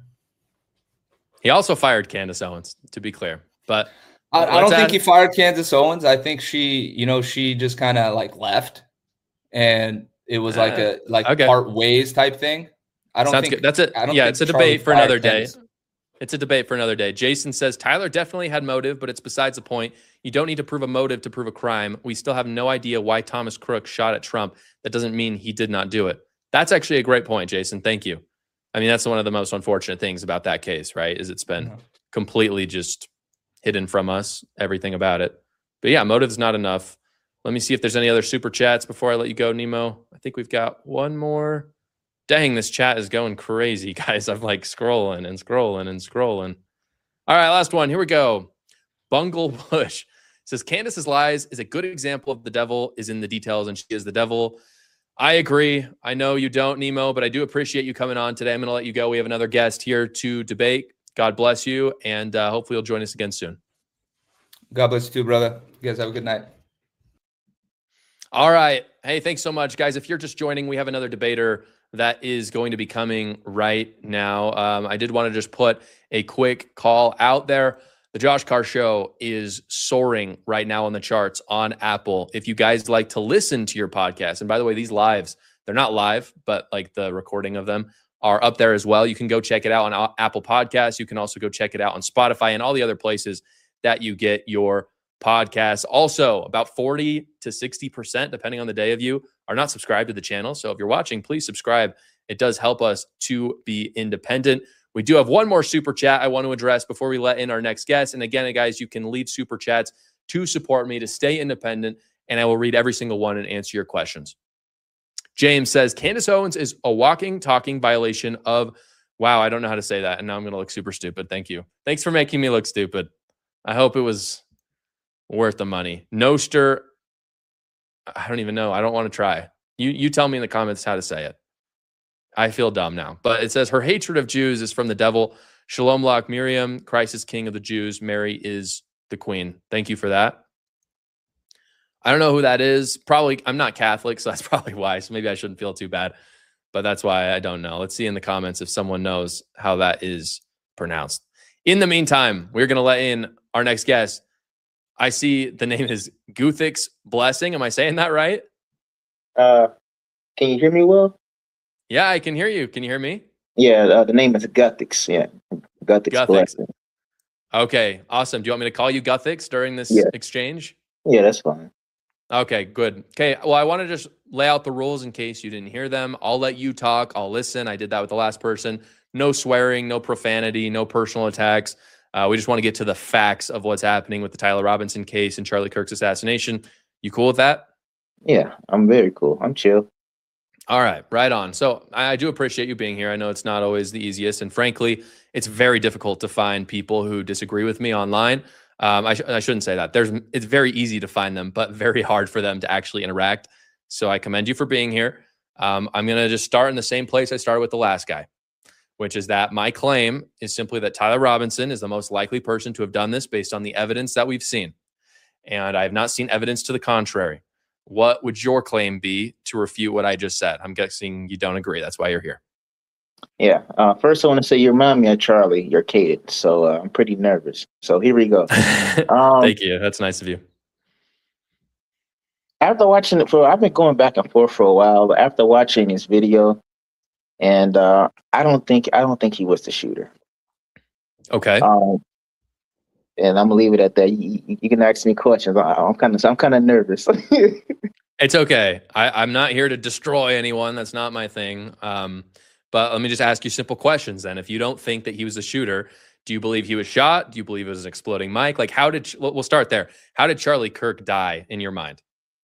He also fired Candace Owens, to be clear, but I, I don't add- think he fired Candace Owens. I think she, you know, she just kind of like left, and it was like a like okay. part ways type thing. I don't Sounds think good. That's it. Yeah, it's a Charlie debate for another day. Candace. It's a debate for another day. Jason says Tyler definitely had motive, but it's besides the point. You don't need to prove a motive to prove a crime. We still have no idea why Thomas Crook shot at Trump. That doesn't mean he did not do it. That's actually a great point, Jason. Thank you. I mean, that's one of the most unfortunate things about that case, right? Is it's been yeah. completely just hidden from us, everything about it. But yeah, motive's not enough. Let me see if there's any other super chats before I let you go, Nemo. I think we've got one more. Dang, this chat is going crazy, guys. I'm like scrolling and scrolling and scrolling. All right, last one. Here we go. Bungle Bush says, Candace's lies is a good example of the devil is in the details, and she is the devil. I agree. I know you don't, Nemo, but I do appreciate you coming on today. I'm going to let you go. We have another guest here to debate. God bless you, and uh, hopefully you'll join us again soon. God bless you too, brother. You guys have a good night. All right. Hey, thanks so much, guys. If you're just joining, we have another debater that is going to be coming right now. Um, I did want to just put a quick call out there. The Josh Carr Show is soaring right now on the charts on Apple. If you guys like to listen to your podcast, and by the way, these lives, they're not live, but like the recording of them are up there as well. You can go check it out on Apple Podcasts. You can also go check it out on Spotify and all the other places that you get your podcasts. Also, about forty to sixty percent, depending on the day of you, are not subscribed to the channel. So if you're watching, please subscribe. It does help us to be independent. We do have one more super chat I want to address before we let in our next guest. And again, guys, you can leave super chats to support me to stay independent, and I will read every single one and answer your questions. James says, Candace Owens is a walking, talking violation of, wow, I don't know how to say that. And now I'm going to look super stupid. Thank you. Thanks for making me look stupid. I hope it was worth the money. Noster, I don't even know. I don't want to try. You, you tell me in the comments how to say it. I feel dumb now. But it says, her hatred of Jews is from the devil. Shalom Lach Miriam, Christ is king of the Jews. Mary is the queen. Thank you for that. I don't know who that is. Probably, I'm not Catholic, so that's probably why. So maybe I shouldn't feel too bad. But that's why I don't know. Let's see in the comments if someone knows how that is pronounced. In the meantime, we're going to let in our next guest. I see the name is Guthix Blessing. Am I saying that right? Uh, can you hear me well? Yeah, I can hear you. Can you hear me? Yeah, uh, the name is Guthix. Yeah, Guthix, Guthix. Blessing. Okay, awesome. Do you want me to call you Guthix during this Yeah. exchange? Yeah, that's fine. Okay, good. Okay, well, I want to just lay out the rules in case you didn't hear them. I'll let you talk. I'll listen. I did that with the last person. No swearing, no profanity, no personal attacks. Uh, we just want to get to the facts of what's happening with the Tyler Robinson case and Charlie Kirk's assassination. You cool with that? Yeah, I'm very cool. I'm chill. All right, right on. So I I do appreciate you being here. I know it's not always the easiest, and frankly, it's very difficult to find people who disagree with me online. Um, I, sh- I shouldn't say that. There's, it's very easy to find them, but very hard for them to actually interact. So I commend you for being here. Um, I'm going to just start in the same place I started with the last guy, which is that my claim is simply that Tyler Robinson is the most likely person to have done this based on the evidence that we've seen. And I have not seen evidence to the contrary. What would your claim be to refute what I just said? I'm guessing you don't agree. That's why you're here. Yeah. Uh, first, I want to say you remind me of Charlie, your kid. So uh, I'm pretty nervous. So here we go. Um, Thank you. That's nice of you. After watching it for, I've been going back and forth for a while. But after watching his video, and uh, I don't think I don't think he was the shooter. Okay. Um, and I'm gonna leave it at that. You, you you can ask me questions. I, I'm kind of I'm kind of nervous. It's okay. I, I'm not here to destroy anyone. That's not my thing. Um, but let me just ask you simple questions then. If you don't think that he was a shooter, do you believe he was shot? Do you believe it was an exploding mic? Like, how did, we'll start there. How did Charlie Kirk die in your mind?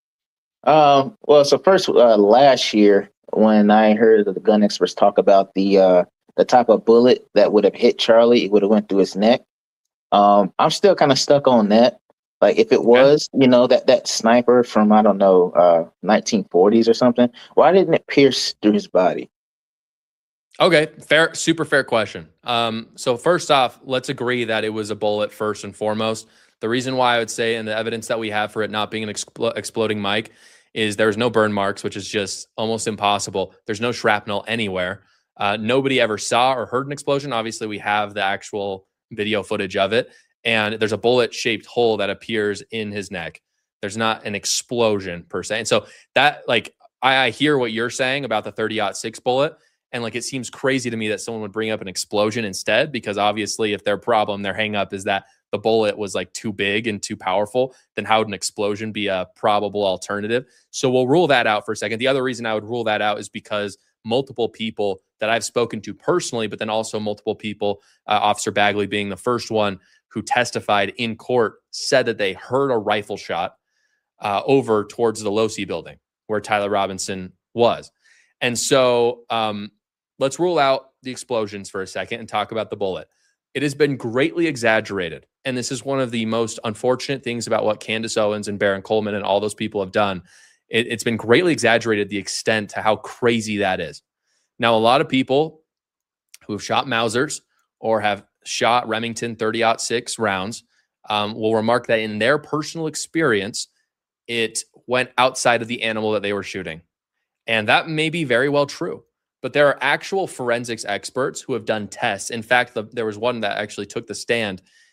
Um, well, so first, uh, last year when I heard the gun experts talk about the uh, the type of bullet that would have hit Charlie, it would have went through his neck. Um, I'm still kind of stuck on that. Like, if it was, you know, that that sniper from I don't know, uh, nineteen forties or something, why didn't it pierce through his body? Okay, fair, super fair question. Um, so first off, let's agree that it was a bullet first and foremost. The reason why I would say, and the evidence that we have for it not being an expl- exploding mic, is there's no burn marks, which is just almost impossible. There's no shrapnel anywhere. Uh, nobody ever saw or heard an explosion. Obviously, we have the actual video footage of it, and there's a bullet-shaped hole that appears in his neck. There's not an explosion per se. And so that, like, I, I hear what you're saying about the thirty aught six bullet, and like it seems crazy to me that someone would bring up an explosion instead, because obviously if their problem, their hang up is that the bullet was like too big and too powerful, then how would an explosion be a probable alternative? So we'll rule that out for a second. The other reason I would rule that out is because multiple people that I've spoken to personally, but then also multiple people, uh, Officer Bagley being the first one who testified in court, said that they heard a rifle shot uh, over towards the Losi building where Tyler Robinson was. And so um, let's rule out the explosions for a second and talk about the bullet. It has been greatly exaggerated. And this is one of the most unfortunate things about what Candace Owens and Baron Coleman and all those people have done. It, it's been greatly exaggerated, the extent to how crazy that is. Now, a lot of people who have shot Mausers or have shot Remington thirty aught six rounds um, will remark that in their personal experience, it went outside of the animal that they were shooting. And that may be very well true. But there are actual forensics experts who have done tests. In fact, the, there was one that actually took the stand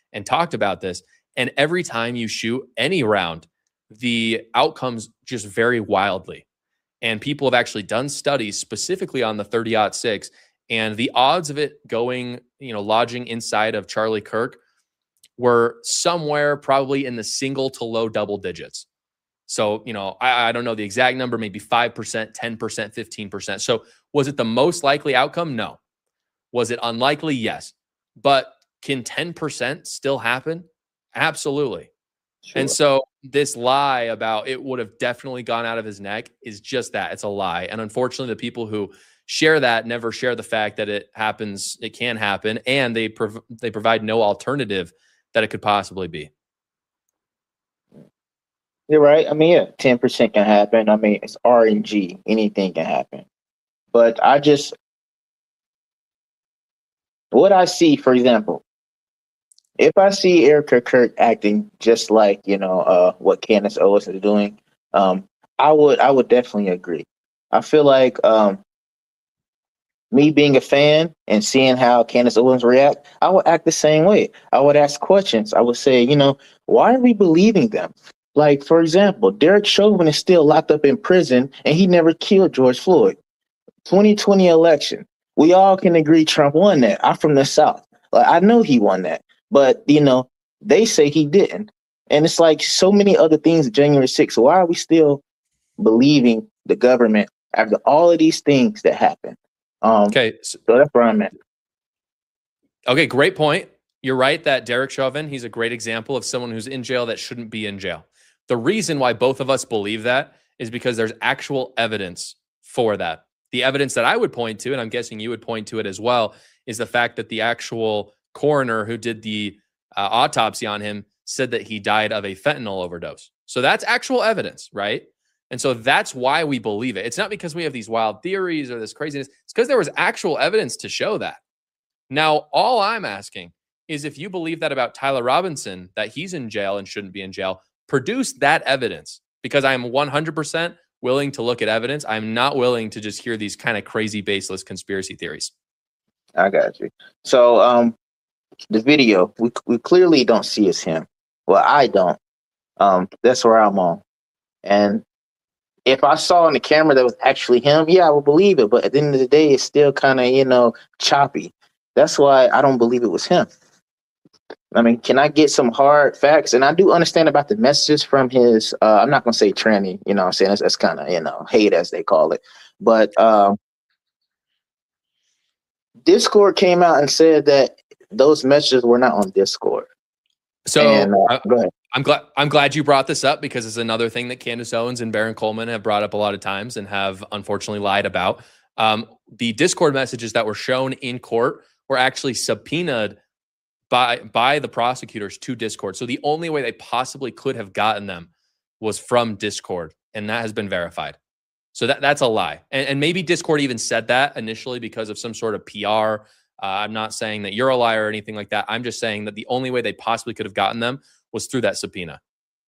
and talked about this. And every time you shoot any round, the outcomes just vary wildly. And people have actually done studies specifically on the thirty aught six, and the odds of it going, you know, lodging inside of Charlie Kirk were somewhere probably in the single to low double digits. So, you know, I, I don't know the exact number, maybe five percent, ten percent, fifteen percent. So was it the most likely outcome? No. Was it unlikely? Yes. But can ten percent still happen? Absolutely. Sure. And so this lie about it would have definitely gone out of his neck is just that. It's a lie. And unfortunately, the people who share that never share the fact that it happens, it can happen, and they prov- they provide no alternative that it could possibly be. You're right. I mean, yeah, ten percent can happen. I mean, it's R N G. Anything can happen. But I just, what I see, for example, if I see Erica Kirk acting just like, you know, uh, what Candace Owens is doing, um, I would I would definitely agree. I feel like um, me being a fan and seeing how Candace Owens react, I would act the same way. I would ask questions. I would say, you know, why are we believing them? Like, for example, Derek Chauvin is still locked up in prison and he never killed George Floyd. twenty twenty election. We all can agree Trump won that. I'm from the South. Like, I know he won that. But, you know, they say he didn't. And it's like so many other things, January sixth. So why are we still believing the government after all of these things that happened? Um, okay. So, so that's where I'm at. Okay, great point. You're right that Derek Chauvin, he's a great example of someone who's in jail that shouldn't be in jail. The reason why both of us believe that is because there's actual evidence for that. The evidence that I would point to, and I'm guessing you would point to it as well, is the fact that the actual coroner who did the uh, autopsy on him said that he died of a fentanyl overdose. So that's actual evidence, right? And so that's why we believe it. It's not because we have these wild theories or this craziness. It's because there was actual evidence to show that. Now, all I'm asking is if you believe that about Tyler Robinson, that he's in jail and shouldn't be in jail, produce that evidence, because I am one hundred percent willing to look at evidence. I'm not willing to just hear these kind of crazy, baseless conspiracy theories. I got you. So um, the video, we we clearly don't see it's him. Well, I don't. Um, that's where I'm on. And if I saw on the camera that was actually him, yeah, I would believe it. But at the end of the day, it's still kind of, you know, choppy. That's why I don't believe it was him. I mean, can I get some hard facts? And I do understand about the messages from his, uh, I'm not going to say tranny, you know what I'm saying? That's, that's kind of, you know, hate as they call it. But um, Discord came out and said that those messages were not on Discord. So and, uh, go ahead. I'm glad I'm glad you brought this up, because it's another thing that Candace Owens and Baron Coleman have brought up a lot of times and have unfortunately lied about. Um, the Discord messages that were shown in court were actually subpoenaed by by the prosecutors to Discord. So the only way they possibly could have gotten them was from Discord, and that has been verified. So that that's a lie. And, and maybe Discord even said that initially because of some sort of P R. Uh, I'm not saying that you're a liar or anything like that. I'm just saying that the only way they possibly could have gotten them was through that subpoena.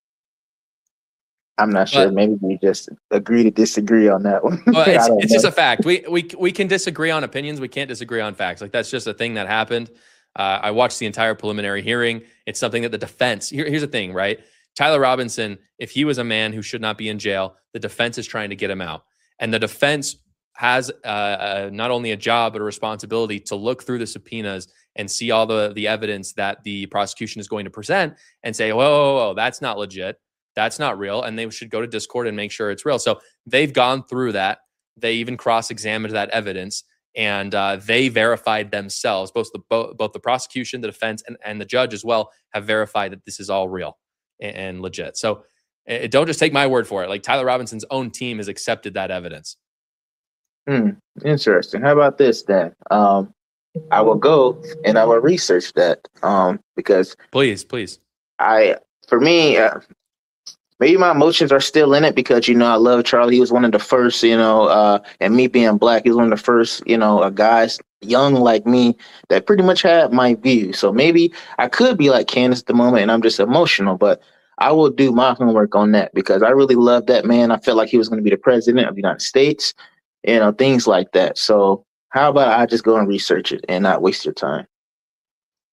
I'm not sure. But, maybe we just agree to disagree on that one. Well, it's it's just a fact. We we we can disagree on opinions. We can't disagree on facts. Like, that's just a thing that happened. Uh, I watched the entire preliminary hearing. It's something that the defense, here, here's the thing, right? Tyler Robinson, if he was a man who should not be in jail, the defense is trying to get him out. And the defense has uh, uh, not only a job, but a responsibility to look through the subpoenas and see all the, the evidence that the prosecution is going to present and say, whoa, whoa, whoa, that's not legit. That's not real. And they should go to Discord and make sure it's real. So they've gone through that. They even cross-examined that evidence. And uh, they verified themselves, both the both, both the prosecution, the defense, and, and the judge as well have verified that this is all real and, and legit. So uh, don't just take my word for it. Like, Tyler Robinson's own team has accepted that evidence. Hmm. Interesting. How about this then? Um, I will go and I will research that um, because please, please. I, for me, uh, maybe my emotions are still in it because, you know, I love Charlie. He was one of the first, you know, uh, and me being black, he was one of the first, you know, uh, guys, young like me, that pretty much had my view. So maybe I could be like Candace at the moment and I'm just emotional, but I will do my homework on that because I really love that man. I felt like he was going to be the president of the United States, you know, things like that. So how about I just go and research it and not waste your time?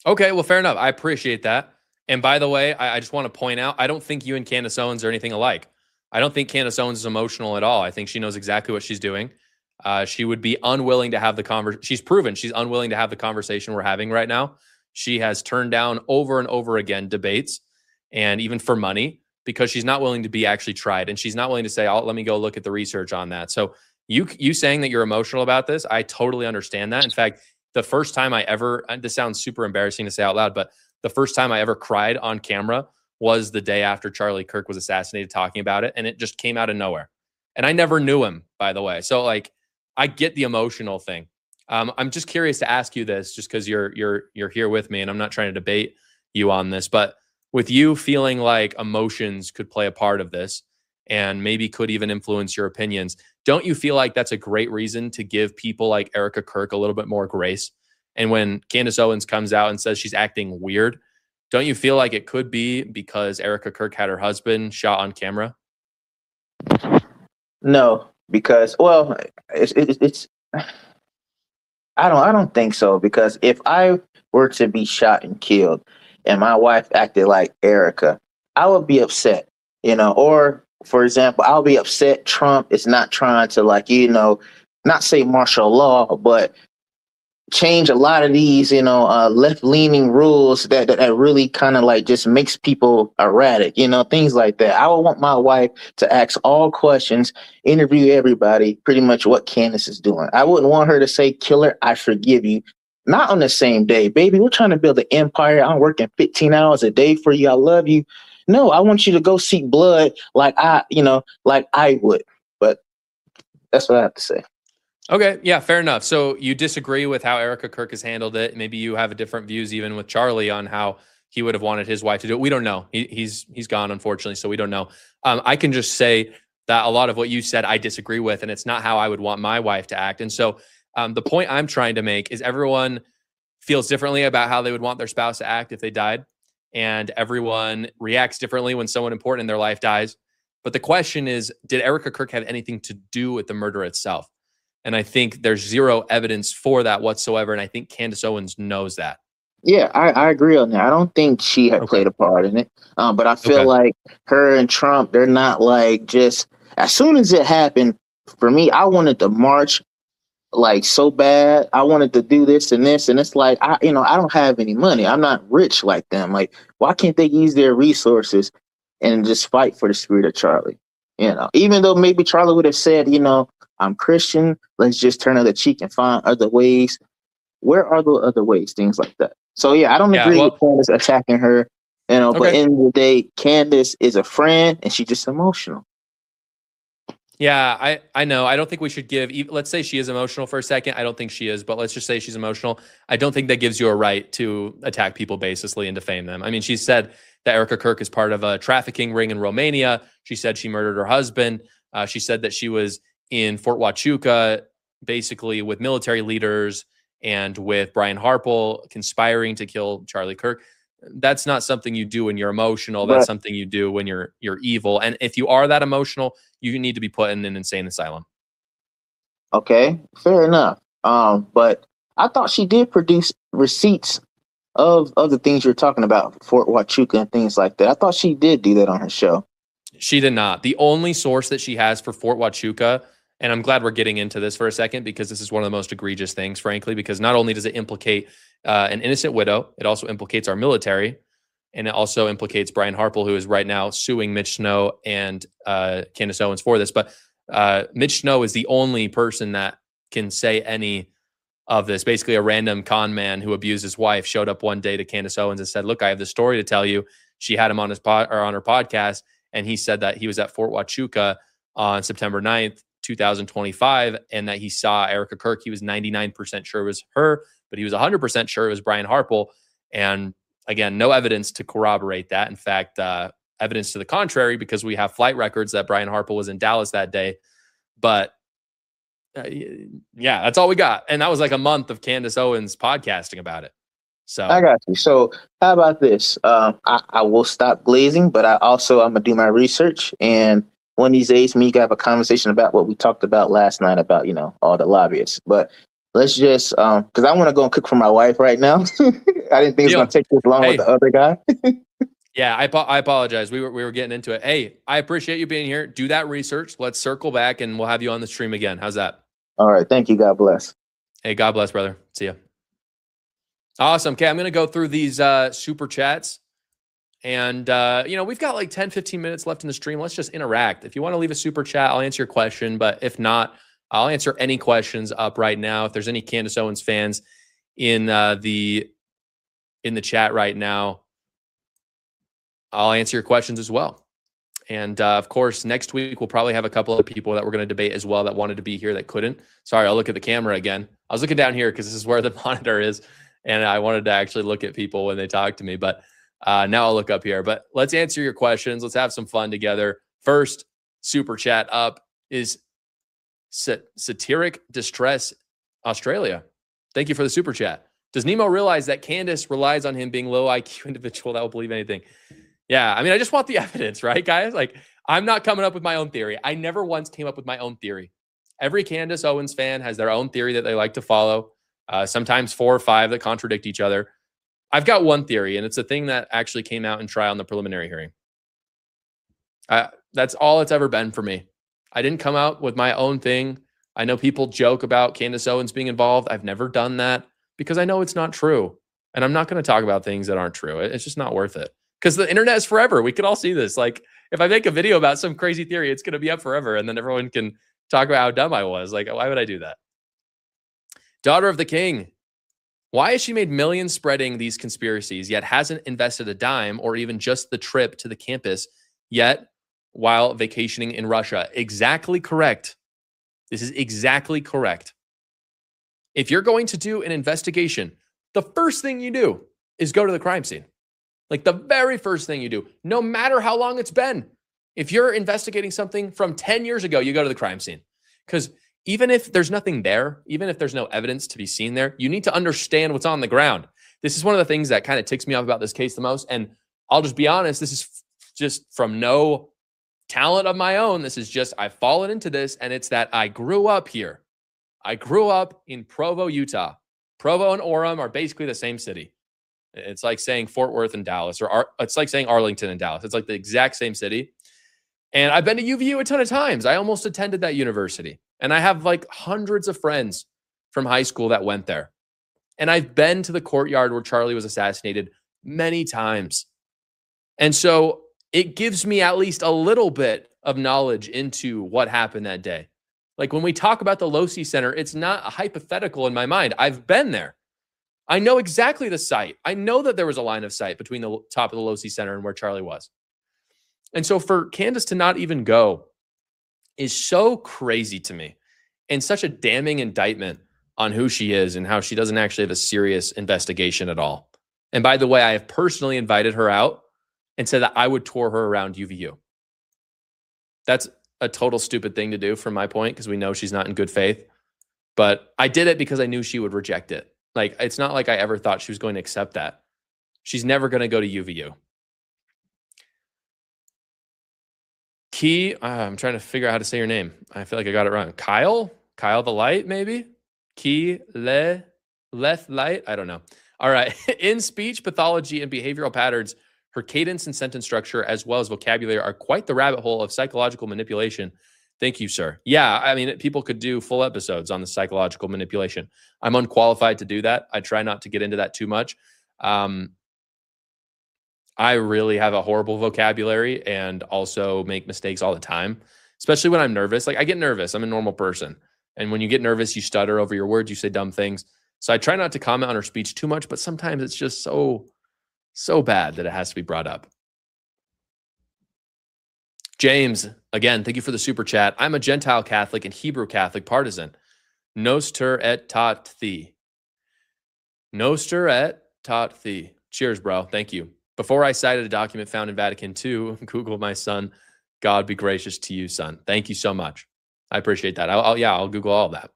Okay, well, fair enough. I appreciate that. And by the way, I, I just want to point out, I don't think you and Candace Owens are anything alike. I don't think Candace Owens is emotional at all. I think she knows exactly what she's doing. Uh, she would be unwilling to have the conversation. She's proven she's unwilling to have the conversation we're having right now. She has turned down over and over again debates, and even for money, because she's not willing to be actually tried. And she's not willing to say, oh, let me go look at the research on that. So you, you saying that you're emotional about this, I totally understand that. In fact, the first time I ever, and this sounds super embarrassing to say out loud, but the first time I ever cried on camera was the day after Charlie Kirk was assassinated, talking about it. And it just came out of nowhere. And I never knew him, by the way. So like, I get the emotional thing. Um, I'm just curious to ask you this, just because you're you're you're here with me, and I'm not trying to debate you on this, but with you feeling like emotions could play a part of this and maybe could even influence your opinions, don't you feel like that's a great reason to give people like Erica Kirk a little bit more grace? And when Candace Owens comes out and says she's acting weird, don't you feel like it could be because Erica Kirk had her husband shot on camera? No, because well, it's it's, it's I don't I don't think so, because if I were to be shot and killed and my wife acted like Erica, I would be upset, you know, or for example, I'll be upset Trump is not trying to, like, you know, not say martial law, but change a lot of these, you know, uh, left-leaning rules that, that, that really kind of like just makes people erratic, you know, things like that. I would want my wife to ask all questions, interview everybody, pretty much what Candace is doing. I wouldn't want her to say, killer, I forgive you. Not on the same day. Baby, we're trying to build an empire. I'm working fifteen hours a day for you. I love you. No, I want you to go seek blood like I, you know, like I would. But that's what I have to say. Okay, yeah, fair enough. So you disagree with how Erica Kirk has handled it. Maybe you have a different views even with Charlie on how he would have wanted his wife to do it. We don't know. He, he's he's gone, unfortunately, so we don't know. Um, I can just say that a lot of what you said I disagree with, and it's not how I would want my wife to act. And so um, the point I'm trying to make is everyone feels differently about how they would want their spouse to act if they died, and everyone reacts differently when someone important in their life dies. But the question is, did Erica Kirk have anything to do with the murder itself? And I think there's zero evidence for that whatsoever. And I think Candace Owens knows that. Yeah, I, I agree on that. I don't think she had Okay. played a part in it. Um, but I feel Okay. like her and Trump, they're not like just, as soon as it happened, for me, I wanted to march like so bad. I wanted to do this and this. And it's like, I, you know, I don't have any money. I'm not rich like them. Like, why can't they use their resources and just fight for the spirit of Charlie? You know, even though maybe Charlie would have said, you know, I'm Christian, let's just turn other cheek and find other ways. Where are the other ways? Things like that. So yeah, I don't Yeah, agree well- with Candace attacking her, you know, but Okay. in the day, Candace is a friend and she's just emotional. Yeah, I, I know. I don't think we should give, e- let's say she is emotional for a second. I don't think she is, but let's just say she's emotional. I don't think that gives you a right to attack people baselessly and defame them. I mean, she said that Erica Kirk is part of a trafficking ring in Romania. She said she murdered her husband. Uh, she said that she was in Fort Huachuca, basically with military leaders and with Brian Harple conspiring to kill Charlie Kirk. That's not something you do when you're emotional. That's Right. something you do when you're you're evil. And if you are that emotional, you need to be put in an insane asylum. Okay, fair enough. Um, but I thought she did produce receipts of of the things you're talking about, Fort Huachuca and things like that. I thought she did do that on her show. She did not. The only source that she has for Fort Huachuca, and I'm glad we're getting into this for a second because this is one of the most egregious things, frankly, because not only does it implicate uh, an innocent widow, it also implicates our military, and it also implicates Brian Harple, who is right now suing Mitch Snow and uh, Candace Owens for this. But uh, Mitch Snow is the only person that can say any of this. Basically, a random con man who abused his wife showed up one day to Candace Owens and said, "Look, I have this story to tell you." She had him on his pod or on her podcast, and he said that he was at Fort Huachuca on September ninth, two thousand twenty-five, and that he saw Erica Kirk. He was ninety-nine percent sure it was her, but he was one hundred percent sure it was Brian Harple. And again, no evidence to corroborate that. In fact, uh, evidence to the contrary, because we have flight records that Brian Harple was in Dallas that day. But uh, yeah, that's all we got. And that was like a month of Candace Owens podcasting about it. So I got you. So how about this? Um, I, I will stop glazing, but I also I'm gonna do my research, and one of these days, me can have a conversation about what we talked about last night about, you know, all the lobbyists. But let's just um because I want to go and cook for my wife right now. I didn't think it was Deal. gonna take this long Hey. with the other guy. Yeah, I, apo- I apologize. We were we were getting into it. Hey, I appreciate you being here. Do that research. Let's circle back and we'll have you on the stream again. How's that? All right, thank you. God bless. Hey, God bless, brother. See ya. Awesome. Okay, I'm going to go through these uh, super chats. And, uh, you know, we've got like ten, fifteen minutes left in the stream. Let's just interact. If you want to leave a super chat, I'll answer your question. But if not, I'll answer any questions up right now. If there's any Candace Owens fans in uh, the in the chat right now, I'll answer your questions as well. And, uh, of course, next week, we'll probably have a couple of people that we're going to debate as well that wanted to be here that couldn't. Sorry, I'll look at the camera again. I was looking down here because this is where the monitor is. And I wanted to actually look at people when they talk to me. But uh, now I'll look up here. But let's answer your questions. Let's have some fun together. First super chat up is Sat- Satiric Distress Australia. Thank you for the super chat. Does Nemo realize that Candace relies on him being low I Q individual that will believe anything? Yeah, I mean, I just want the evidence, right, guys? Like, I'm not coming up with my own theory. I never once came up with my own theory. Every Candace Owens fan has their own theory that they like to follow. Uh, sometimes four or five that contradict each other. I've got one theory, and it's a thing that actually came out in trial in the preliminary hearing. Uh, that's all it's ever been for me. I didn't come out with my own thing. I know people joke about Candace Owens being involved. I've never done that because I know it's not true. And I'm not going to talk about things that aren't true. It's just not worth it. Because the internet is forever. We could all see this. Like, if I make a video about some crazy theory, it's going to be up forever. And then everyone can talk about how dumb I was. Like, why would I do that? Daughter of the King. Why has she made millions spreading these conspiracies, yet hasn't invested a dime or even just the trip to the campus yet while vacationing in Russia? Exactly correct. This is exactly correct. If you're going to do an investigation, the first thing you do is go to the crime scene. Like the very first thing you do, no matter how long it's been. If you're investigating something from ten years ago, you go to the crime scene. Because even if there's nothing there, even if there's no evidence to be seen there, you need to understand what's on the ground. This is one of the things that kind of ticks me off about this case the most. And I'll just be honest, this is f- just from no talent of my own. This is just, I've fallen into this, and it's that I grew up here. I grew up in Provo, Utah. Provo and Orem are basically the same city. It's like saying Fort Worth and Dallas, or Ar- it's like saying Arlington and Dallas. It's like the exact same city. And I've been to U V U a ton of times. I almost attended that university. And I have like hundreds of friends from high school that went there. And I've been to the courtyard where Charlie was assassinated many times. And so it gives me at least a little bit of knowledge into what happened that day. Like when we talk about the Losi Center, it's not a hypothetical in my mind. I've been there. I know exactly the site. I know that there was a line of sight between the top of the Losi Center and where Charlie was. And so for Candace to not even go is so crazy to me and such a damning indictment on who she is and how she doesn't actually have a serious investigation at all. And by the way, I have personally invited her out and said that I would tour her around U V U. That's a total stupid thing to do from my point because we know she's not in good faith. But I did it because I knew she would reject it. Like, it's not like I ever thought she was going to accept that. She's never going to go to U V U. Key, uh, I'm trying to figure out how to say your name. I feel like I got it wrong. Kyle? Kyle the Light, maybe? Key Le Leth Light? I don't know. All right. In speech, pathology, and behavioral patterns, her cadence and sentence structure, as well as vocabulary, are quite the rabbit hole of psychological manipulation. Thank you, sir. Yeah, I mean, people could do full episodes on the psychological manipulation. I'm unqualified to do that. I try not to get into that too much. Um, I really have a horrible vocabulary and also make mistakes all the time, especially when I'm nervous. Like, I get nervous. I'm a normal person. And when you get nervous, you stutter over your words. You say dumb things. So I try not to comment on her speech too much, but sometimes it's just so, so bad that it has to be brought up. James, again, thank you for the super chat. I'm a Gentile Catholic and Hebrew Catholic partisan. Noster et tat thee. Noster et tat thee. Cheers, bro. Thank you. Before I cited a document found in Vatican two, Google my son. God be gracious to you, son. Thank you so much. I appreciate that. I'll, I'll yeah, I'll Google all of that.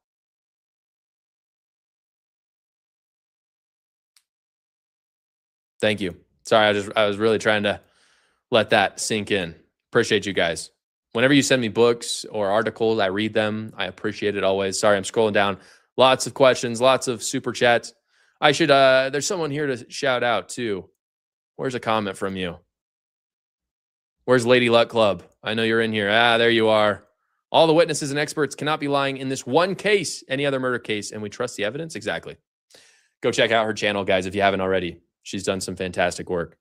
Thank you. Sorry, I just I was really trying to let that sink in. Appreciate you guys. Whenever you send me books or articles, I read them. I appreciate it always. Sorry, I'm scrolling down. A Lots of questions, lots of super chats. I should, uh, there's someone here to shout out too. Where's a comment from you? Where's Lady Luck Club? I know you're in here. Ah, there you are. All the witnesses and experts cannot be lying in this one case, any other murder case, and we trust the evidence? Exactly. Go check out her channel, guys, if you haven't already. She's done some fantastic work.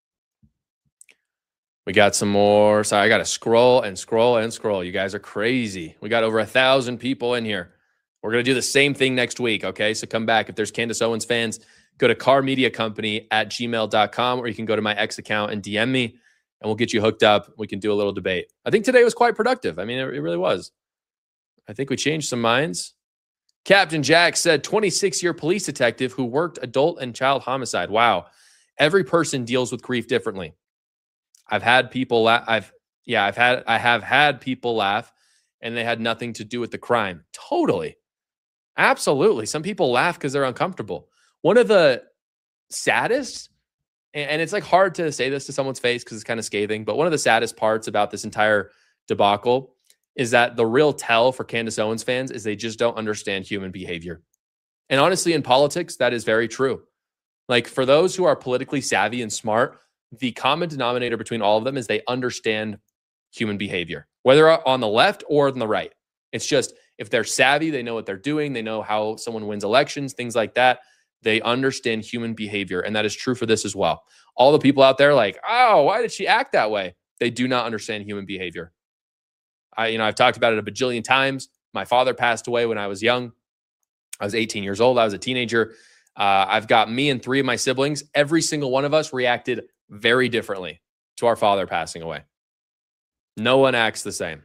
We got some more. Sorry, I got to scroll and scroll and scroll. You guys are crazy. We got over a thousand people in here. We're going to do the same thing next week, okay? So come back. If there's Candace Owens fans, go to car media company at gmail dot com, or you can go to my X account and D M me, and we'll get you hooked up. We can do a little debate. I think today was quite productive. I mean, it, it really was. I think we changed some minds. Captain Jack said, twenty-six-year police detective who worked adult and child homicide. Wow. Every person deals with grief differently. I've had people laugh. I've, yeah, I've had, I have had people laugh and they had nothing to do with the crime. Totally. Absolutely. Some people laugh because they're uncomfortable. One of the saddest, and it's like hard to say this to someone's face because it's kind of scathing, but one of the saddest parts about this entire debacle is that the real tell for Candace Owens fans is they just don't understand human behavior. And honestly, in politics, that is very true. Like for those who are politically savvy and smart, the common denominator between all of them is they understand human behavior, whether on the left or on the right. It's just, if they're savvy, they know what they're doing. They know how someone wins elections, things like that. They understand human behavior. And that is true for this as well. All the people out there like, oh, why did she act that way? They do not understand human behavior. I, you know, I've talked about it a bajillion times. My father passed away when I was young. I was eighteen years old. I was a teenager. Uh, I've got me and three of my siblings. Every single one of us reacted very differently to our father passing away. No one acts the same.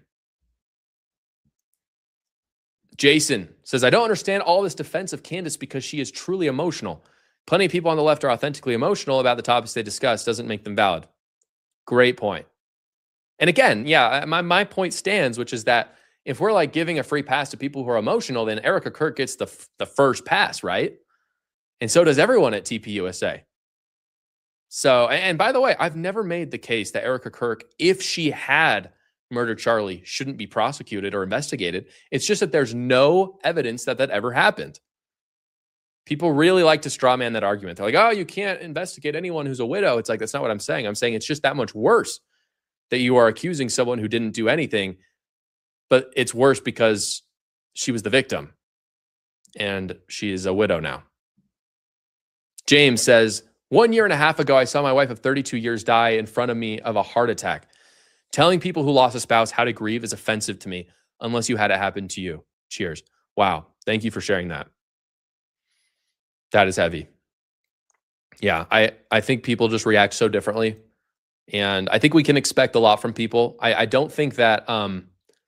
Jason says, I don't understand all this defense of Candace because she is truly emotional. Plenty of people on the left are authentically emotional about the topics they discuss. Doesn't make them valid. Great point. And again, yeah, my, my point stands, which is that if we're like giving a free pass to people who are emotional, then Erica Kirk gets the, the first pass, right? And so does everyone at T P U S A. So, and by the way, I've never made the case that Erica Kirk, if she had murdered Charlie, shouldn't be prosecuted or investigated. It's just that there's no evidence that that ever happened. People really like to straw man that argument. They're like, oh, you can't investigate anyone who's a widow. It's like, that's not what I'm saying. I'm saying it's just that much worse that you are accusing someone who didn't do anything, but it's worse because she was the victim and she is a widow now. James says, one year and a half ago, I saw my wife of thirty-two years die in front of me of a heart attack. Telling people who lost a spouse how to grieve is offensive to me, unless you had it happen to you. Cheers. Wow. Thank you for sharing that. That is heavy. Yeah, I, I think people just react so differently. And I think we can expect a lot from people. I, I don't think that um,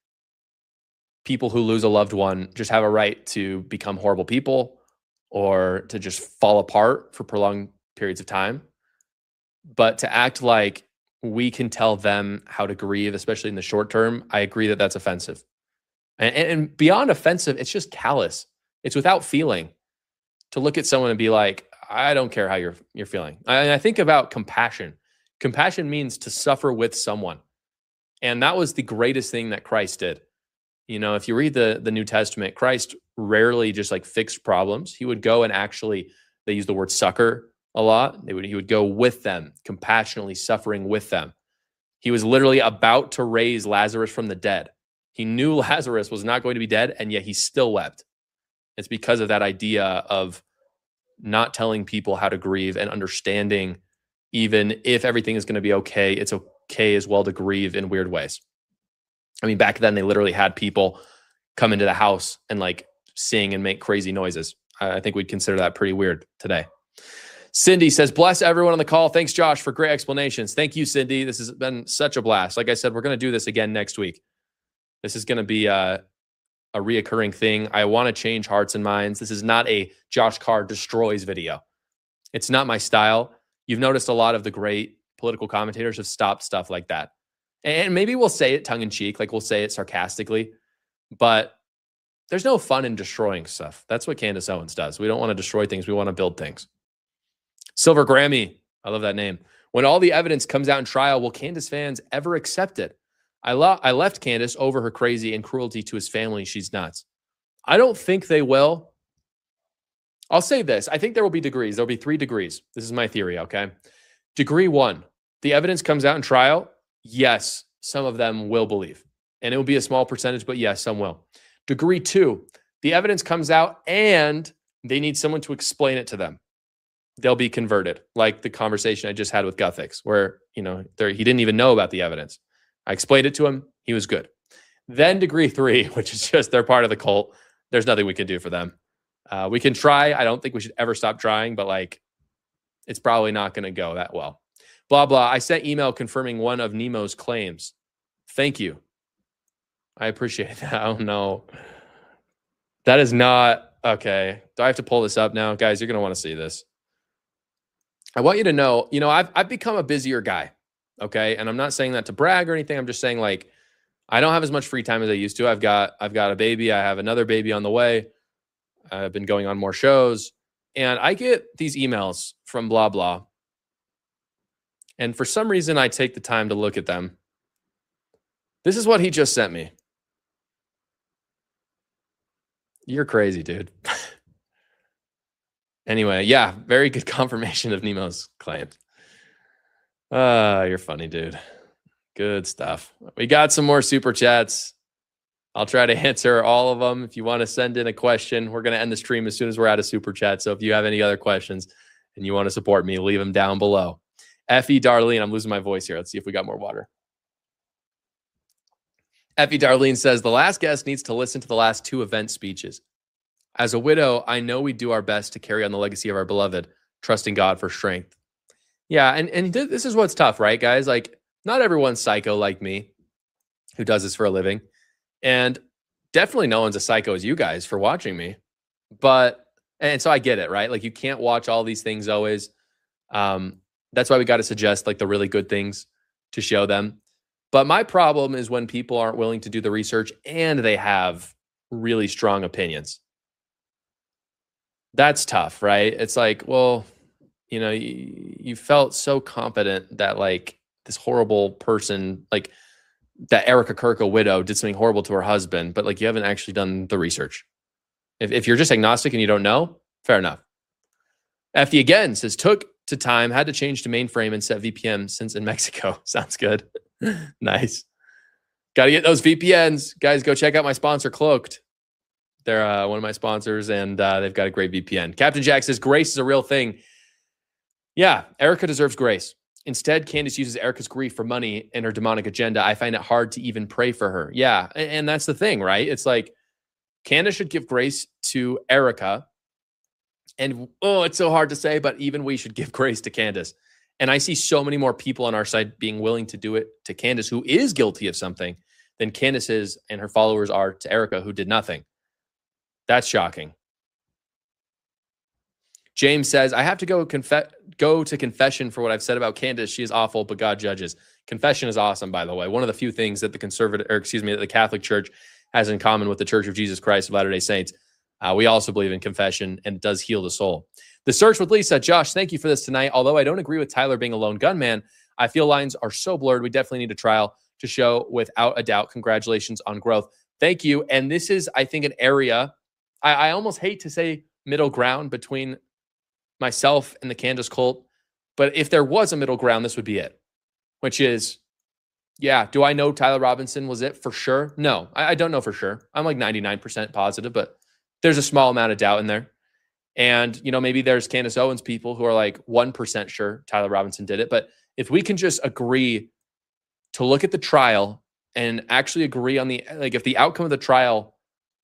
people who lose a loved one just have a right to become horrible people or to just fall apart for prolonged periods of time. But to act like we can tell them how to grieve, especially in the short term, I agree that that's offensive. And, and beyond offensive, it's just callous. It's without feeling to look at someone and be like, I don't care how you're you're feeling. And I think about compassion. Compassion means to suffer with someone. And that was the greatest thing that Christ did. You know, if you read the, the New Testament, Christ rarely just like fixed problems. He would go and actually, they use the word succor a lot. They would, he would go with them, compassionately suffering with them. He was literally about to raise Lazarus from the dead. He knew Lazarus was not going to be dead, and yet he still wept. It's because of that idea of not telling people how to grieve and understanding, even if everything is going to be okay, it's okay as well to grieve in weird ways. I mean, back then they literally had people come into the house and like sing and make crazy noises. I think we'd consider that pretty weird today. Cindy says, bless everyone on the call. Thanks, Josh, for great explanations. Thank you, Cindy. This has been such a blast. Like I said, we're going to do this again next week. This is going to be a, a reoccurring thing. I want to change hearts and minds. This is not a Josh Carr destroys video. It's not my style. You've noticed a lot of the great political commentators have stopped stuff like that. And maybe we'll say it tongue in cheek, like we'll say it sarcastically, but there's no fun in destroying stuff. That's what Candace Owens does. We don't want to destroy things. We want to build things. Silver Grammy. I love that name. When all the evidence comes out in trial, will Candace fans ever accept it? I, lo- I left Candace over her crazy and cruelty to his family. She's nuts. I don't think they will. I'll say this. I think there will be degrees. There'll be three degrees. This is my theory, okay? Degree one, the evidence comes out in trial. Yes, some of them will believe. And it will be a small percentage, but yes, some will. Degree two, the evidence comes out and they need someone to explain it to them. They'll be converted, like the conversation I just had with Guthix, where, you know, there, he didn't even know about the evidence. I explained it to him. He was good. Then degree three, which is just they're part of the cult. There's nothing we can do for them. Uh, we can try. I don't think we should ever stop trying, but like, it's probably not going to go that well. Blah, blah. I sent email confirming one of Nemo's claims. Thank you. I appreciate that. Oh, no. That is not... Okay. Do I have to pull this up now? Guys, you're going to want to see this. I want you to know, you know, I've, I've become a busier guy. Okay. And I'm not saying that to brag or anything. I'm just saying, like, I don't have as much free time as I used to. I've got, I've got a baby. I have another baby on the way. I've been going on more shows. And I get these emails from blah, blah. And for some reason, I take the time to look at them. This is what he just sent me. You're crazy, dude. Anyway, yeah, very good confirmation of Nemo's claims. Ah, uh, you're funny, dude. Good stuff. We got some more super chats. I'll try to answer all of them. If you want to send in a question, we're going to end the stream as soon as we're out of super chat. So if you have any other questions and you want to support me, leave them down below. Effie Darlene, I'm losing my voice here. Let's see if we got more water. Effie Darlene says, the last guest needs to listen to the last two event speeches. As a widow, I know we do our best to carry on the legacy of our beloved, trusting God for strength. Yeah, and, and th- this is what's tough, right, guys? Like, not everyone's psycho like me who does this for a living. And definitely no one's a psycho as you guys for watching me. But, and so I get it, right? Like, you can't watch all these things always. Um, that's why we got to suggest, like, the really good things to show them. But my problem is when people aren't willing to do the research and they have really strong opinions. That's tough, right? It's like, well, you know, you, you felt so confident that, like, this horrible person, like that Erica Kirk, a widow, did something horrible to her husband, but like you haven't actually done the research. If, if you're just agnostic and you don't know, fair enough. Effie again says, took to time, had to change to mainframe and set V P N since in Mexico. Sounds good. Nice. Got to get those V P Ns. Guys, go check out my sponsor, Cloaked. They're uh, one of my sponsors, and uh, they've got a great V P N. Captain Jack says, grace is a real thing. Yeah, Erica deserves grace. Instead, Candace uses Erica's grief for money and her demonic agenda. I find it hard to even pray for her. Yeah, and, and that's the thing, right? It's like Candace should give grace to Erica. And, oh, it's so hard to say, but even we should give grace to Candace. And I see so many more people on our side being willing to do it to Candace, who is guilty of something, than Candace is and her followers are to Erica, who did nothing. That's shocking. James says, I have to go conf- go to confession for what I've said about Candace. She is awful, but God judges. Confession is awesome, by the way. One of the few things that the conservative, or excuse me, that the Catholic Church has in common with the Church of Jesus Christ of Latter-day Saints. Uh, we also believe in confession, and it does heal the soul. The Search with Lisa. Josh, thank you for this tonight. Although I don't agree with Tyler being a lone gunman, I feel lines are so blurred. We definitely need a trial to show without a doubt. Congratulations on growth. Thank you. And this is, I think, an area, I, I almost hate to say middle ground between myself and the Candace cult, but if there was a middle ground, this would be it, which is, yeah, do I know Tyler Robinson was it for sure? No, I, I don't know for sure. I'm like ninety-nine percent positive, but there's a small amount of doubt in there. And, you know, maybe there's Candace Owens people who are like one percent sure Tyler Robinson did it. But if we can just agree to look at the trial and actually agree on the, like, if the outcome of the trial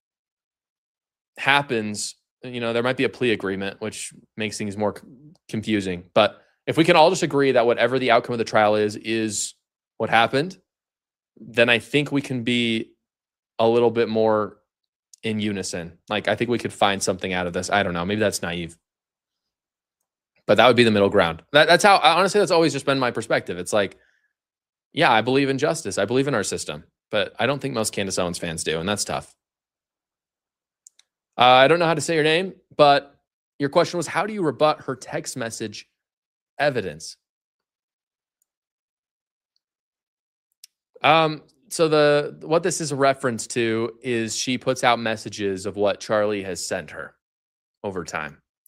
happens, you know, there might be a plea agreement, which makes things more c- confusing. But if we can all just agree that whatever the outcome of the trial is, is what happened, then I think we can be a little bit more in unison. Like, I think we could find something out of this. I don't know. Maybe that's naive. But that would be the middle ground. That, that's how, honestly, that's always just been my perspective. It's like, yeah, I believe in justice. I believe in our system. But I don't think most Candace Owens fans do, and that's tough. Uh, I don't know how to say your name, but your question was, how do you rebut her text message evidence? Um, so the what this is a reference to is she puts out messages of what Charlie has sent her over time.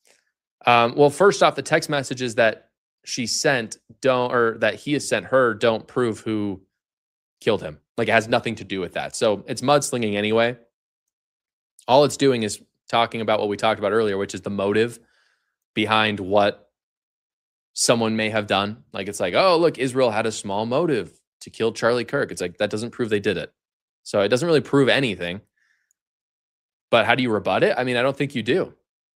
Um, well, first off, the text messages that she sent don't, or that he has sent her, don't prove who killed him. Like, it has nothing to do with that. So it's mudslinging anyway. All it's doing is talking about what we talked about earlier, which is the motive behind what someone may have done. Like, it's like, oh, look, Israel had a small motive to kill Charlie Kirk. It's like, that doesn't prove they did it. So it doesn't really prove anything. But how do you rebut it? I mean, I don't think you do.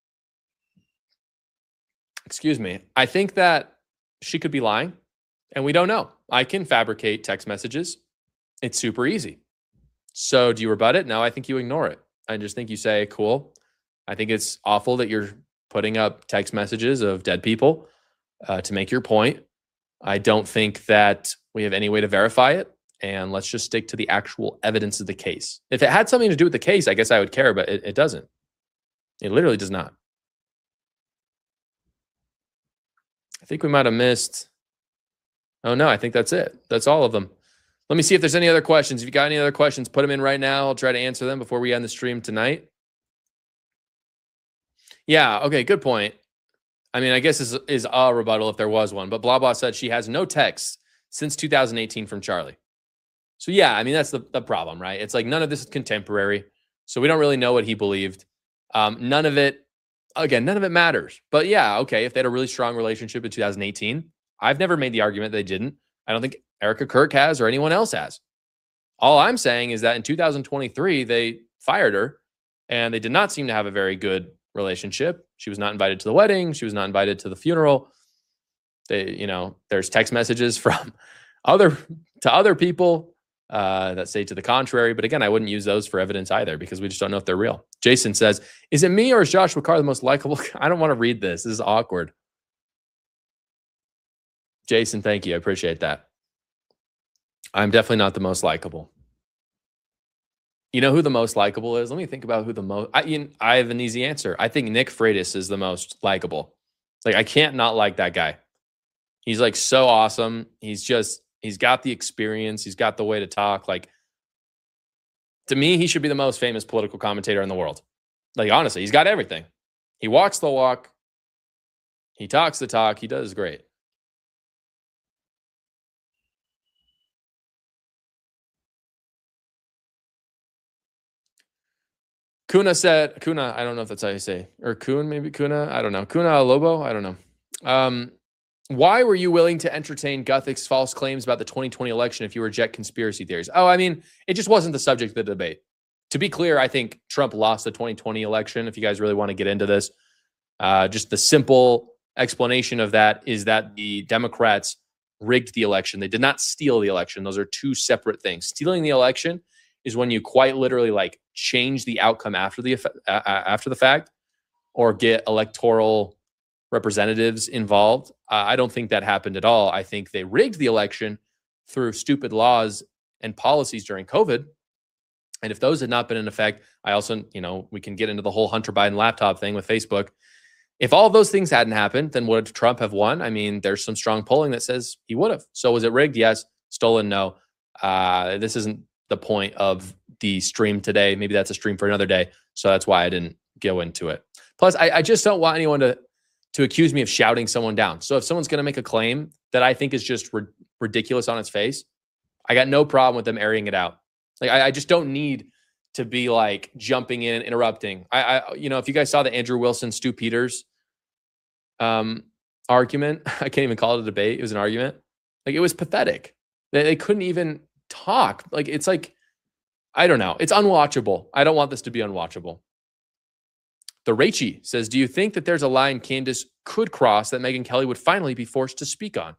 Excuse me. I think that she could be lying, and we don't know. I can fabricate text messages. It's super easy. So do you rebut it? No, I think you ignore it. I just think you say, cool. I think it's awful that you're putting up text messages of dead people uh, to make your point. I don't think that we have any way to verify it. And let's just stick to the actual evidence of the case. If it had something to do with the case, I guess I would care, but it, it doesn't. It literally does not. I think we might have missed. Oh, no, I think that's it. That's all of them. Let me see if there's any other questions. If you got any other questions, put them in right now. I'll try to answer them before we end the stream tonight. Yeah, okay, good point. I mean, I guess this is a rebuttal if there was one, but blah, blah said she has no texts since two thousand eighteen from Charlie. So yeah, I mean, that's the, the problem, right? It's like none of this is contemporary. So we don't really know what he believed. Um, none of it, again, none of it matters. But yeah, okay, if they had a really strong relationship in two thousand eighteen, I've never made the argument they didn't. I don't think Erica Kirk has or anyone else has. All I'm saying is that in two thousand twenty-three, they fired her and they did not seem to have a very good relationship. She was not invited to the wedding. She was not invited to the funeral. They, you know, there's text messages from other to other people uh, that say to the contrary. But again, I wouldn't use those for evidence either because we just don't know if they're real. Jason says, is it me or is Joshua Carr the most likable? I don't want to read this. This is awkward. Jason, thank you. I appreciate that. I'm definitely not the most likable. You know who the most likable is? Let me think about who the most... I, you know, I have an easy answer. I think Nick Freitas is the most likable. Like, I can't not like that guy. He's like so awesome. He's just... He's got the experience. He's got the way to talk. Like, to me, he should be the most famous political commentator in the world. Like, honestly, he's got everything. He walks the walk. He talks the talk. He does great. Kuna said, Kuna, I don't know if that's how you say, or Kun, maybe Kuna, I don't know. Kuna Lobo, I don't know. Um, why were you willing to entertain Guthick's false claims about the twenty twenty election if you reject conspiracy theories? Oh, I mean, it just wasn't the subject of the debate. To be clear, I think Trump lost the twenty twenty election. If you guys really want to get into this, uh, just the simple explanation of that is that the Democrats rigged the election. They did not steal the election. Those are two separate things. Stealing the election is when you quite literally like change the outcome after the uh, after the fact, or get electoral representatives involved. Uh, I don't think that happened at all. I think they rigged the election through stupid laws and policies during COVID. And if those had not been in effect, I also, you know, we can get into the whole Hunter Biden laptop thing with Facebook. If all of those things hadn't happened, then would Trump have won? I mean, there's some strong polling that says he would have. So was it rigged? Yes. Stolen? No. Uh, this isn't the point of the stream today. Maybe that's a stream for another day. So that's why I didn't go into it. Plus, I, I just don't want anyone to, to accuse me of shouting someone down. So if someone's going to make a claim that I think is just ri- ridiculous on its face, I got no problem with them airing it out. Like, I, I just don't need to be like jumping in, interrupting. I, I, you know, if you guys saw the Andrew Wilson, Stu Peters um, argument, I can't even call it a debate. It was an argument. Like, it was pathetic. They, they couldn't even talk. Like, it's like, I don't know. It's unwatchable. I don't want this to be unwatchable. The Rachie says, do you think that there's a line Candace could cross that Megyn Kelly would finally be forced to speak on?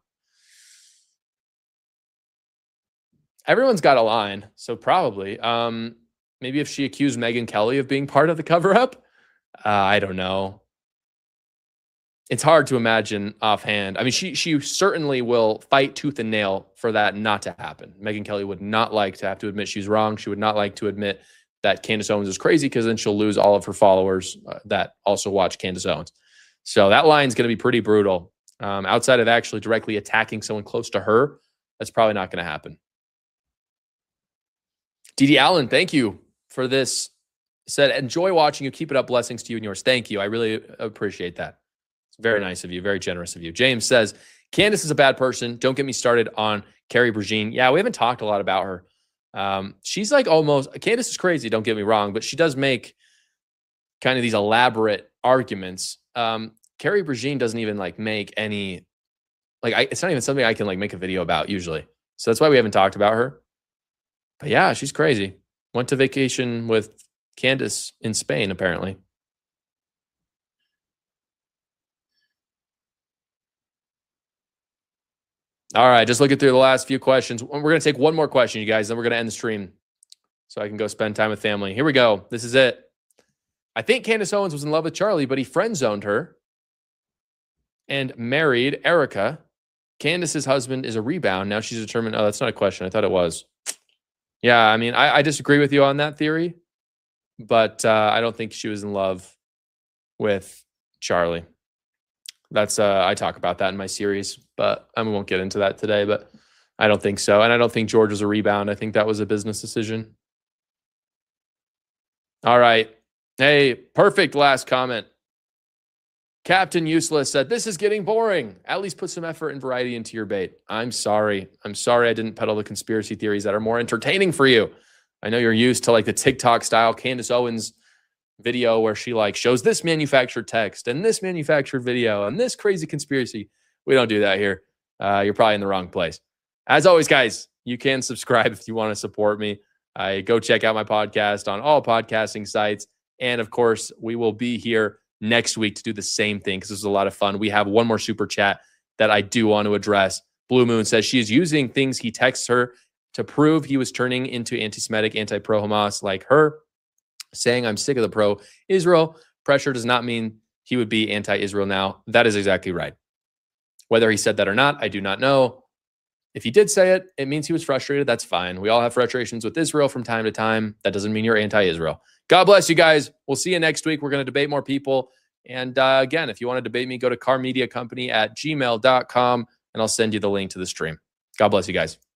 Everyone's got a line, so probably. Um, maybe if she accused Megyn Kelly of being part of the cover-up. Uh, I don't know. It's hard to imagine offhand. I mean, she she certainly will fight tooth and nail for that not to happen. Megyn Kelly would not like to have to admit she's wrong. She would not like to admit that Candace Owens is crazy because then she'll lose all of her followers uh, that also watch Candace Owens. So that line's going to be pretty brutal. Um, outside of actually directly attacking someone close to her, that's probably not going to happen. D D Allen, thank you for this. Said, enjoy watching you. Keep it up. Blessings to you and yours. Thank you. I really appreciate that. Very nice of you. Very generous of you. James says, Candace is a bad person. Don't get me started on Carrie Brigine. Yeah, we haven't talked a lot about her. Um, she's like almost, Candace is crazy, don't get me wrong, but she does make kind of these elaborate arguments. Um, Carrie Brigine doesn't even like make any, like, I, it's not even something I can like make a video about usually. So that's why we haven't talked about her. But yeah, she's crazy. Went to vacation with Candace in Spain, apparently. All right, just looking through the last few questions. We're going to take one more question, you guys, then we're going to end the stream so I can go spend time with family. Here we go. This is it. I think Candace Owens was in love with Charlie, but he friend-zoned her and married Erica. Candace's husband is a rebound. Now she's determined. Oh, that's not a question. I thought it was. Yeah, I mean, I, I disagree with you on that theory, but uh, I don't think she was in love with Charlie. That's uh, I talk about that in my series, but I won't get into that today. But I don't think so, and I don't think George was a rebound. I think that was a business decision. All right, hey, perfect last comment. Captain Useless said, "This is getting boring. At least put some effort and variety into your bait." I'm sorry. I'm sorry I didn't peddle the conspiracy theories that are more entertaining for you. I know you're used to like the TikTok style Candace Owens video where she like shows this manufactured text and this manufactured video and this crazy conspiracy. We don't do that here. Uh, you're probably in the wrong place. As always, guys, you can subscribe if you want to support me. I go check out my podcast on all podcasting sites. And of course, we will be here next week to do the same thing because this is a lot of fun. We have one more super chat that I do want to address. Blue Moon says she is using things he texts her to prove he was turning into anti-Semitic, anti-pro-Hamas like her, saying I'm sick of the pro-Israel pressure does not mean he would be anti-Israel now. That is exactly right. Whether he said that or not, I do not know. If he did say it, it means he was frustrated. That's fine. We all have frustrations with Israel from time to time. That doesn't mean you're anti-Israel. God bless you guys. We'll see you next week. We're going to debate more people. And uh, again, if you want to debate me, go to car media company at gmail dot com and I'll send you the link to the stream. God bless you guys.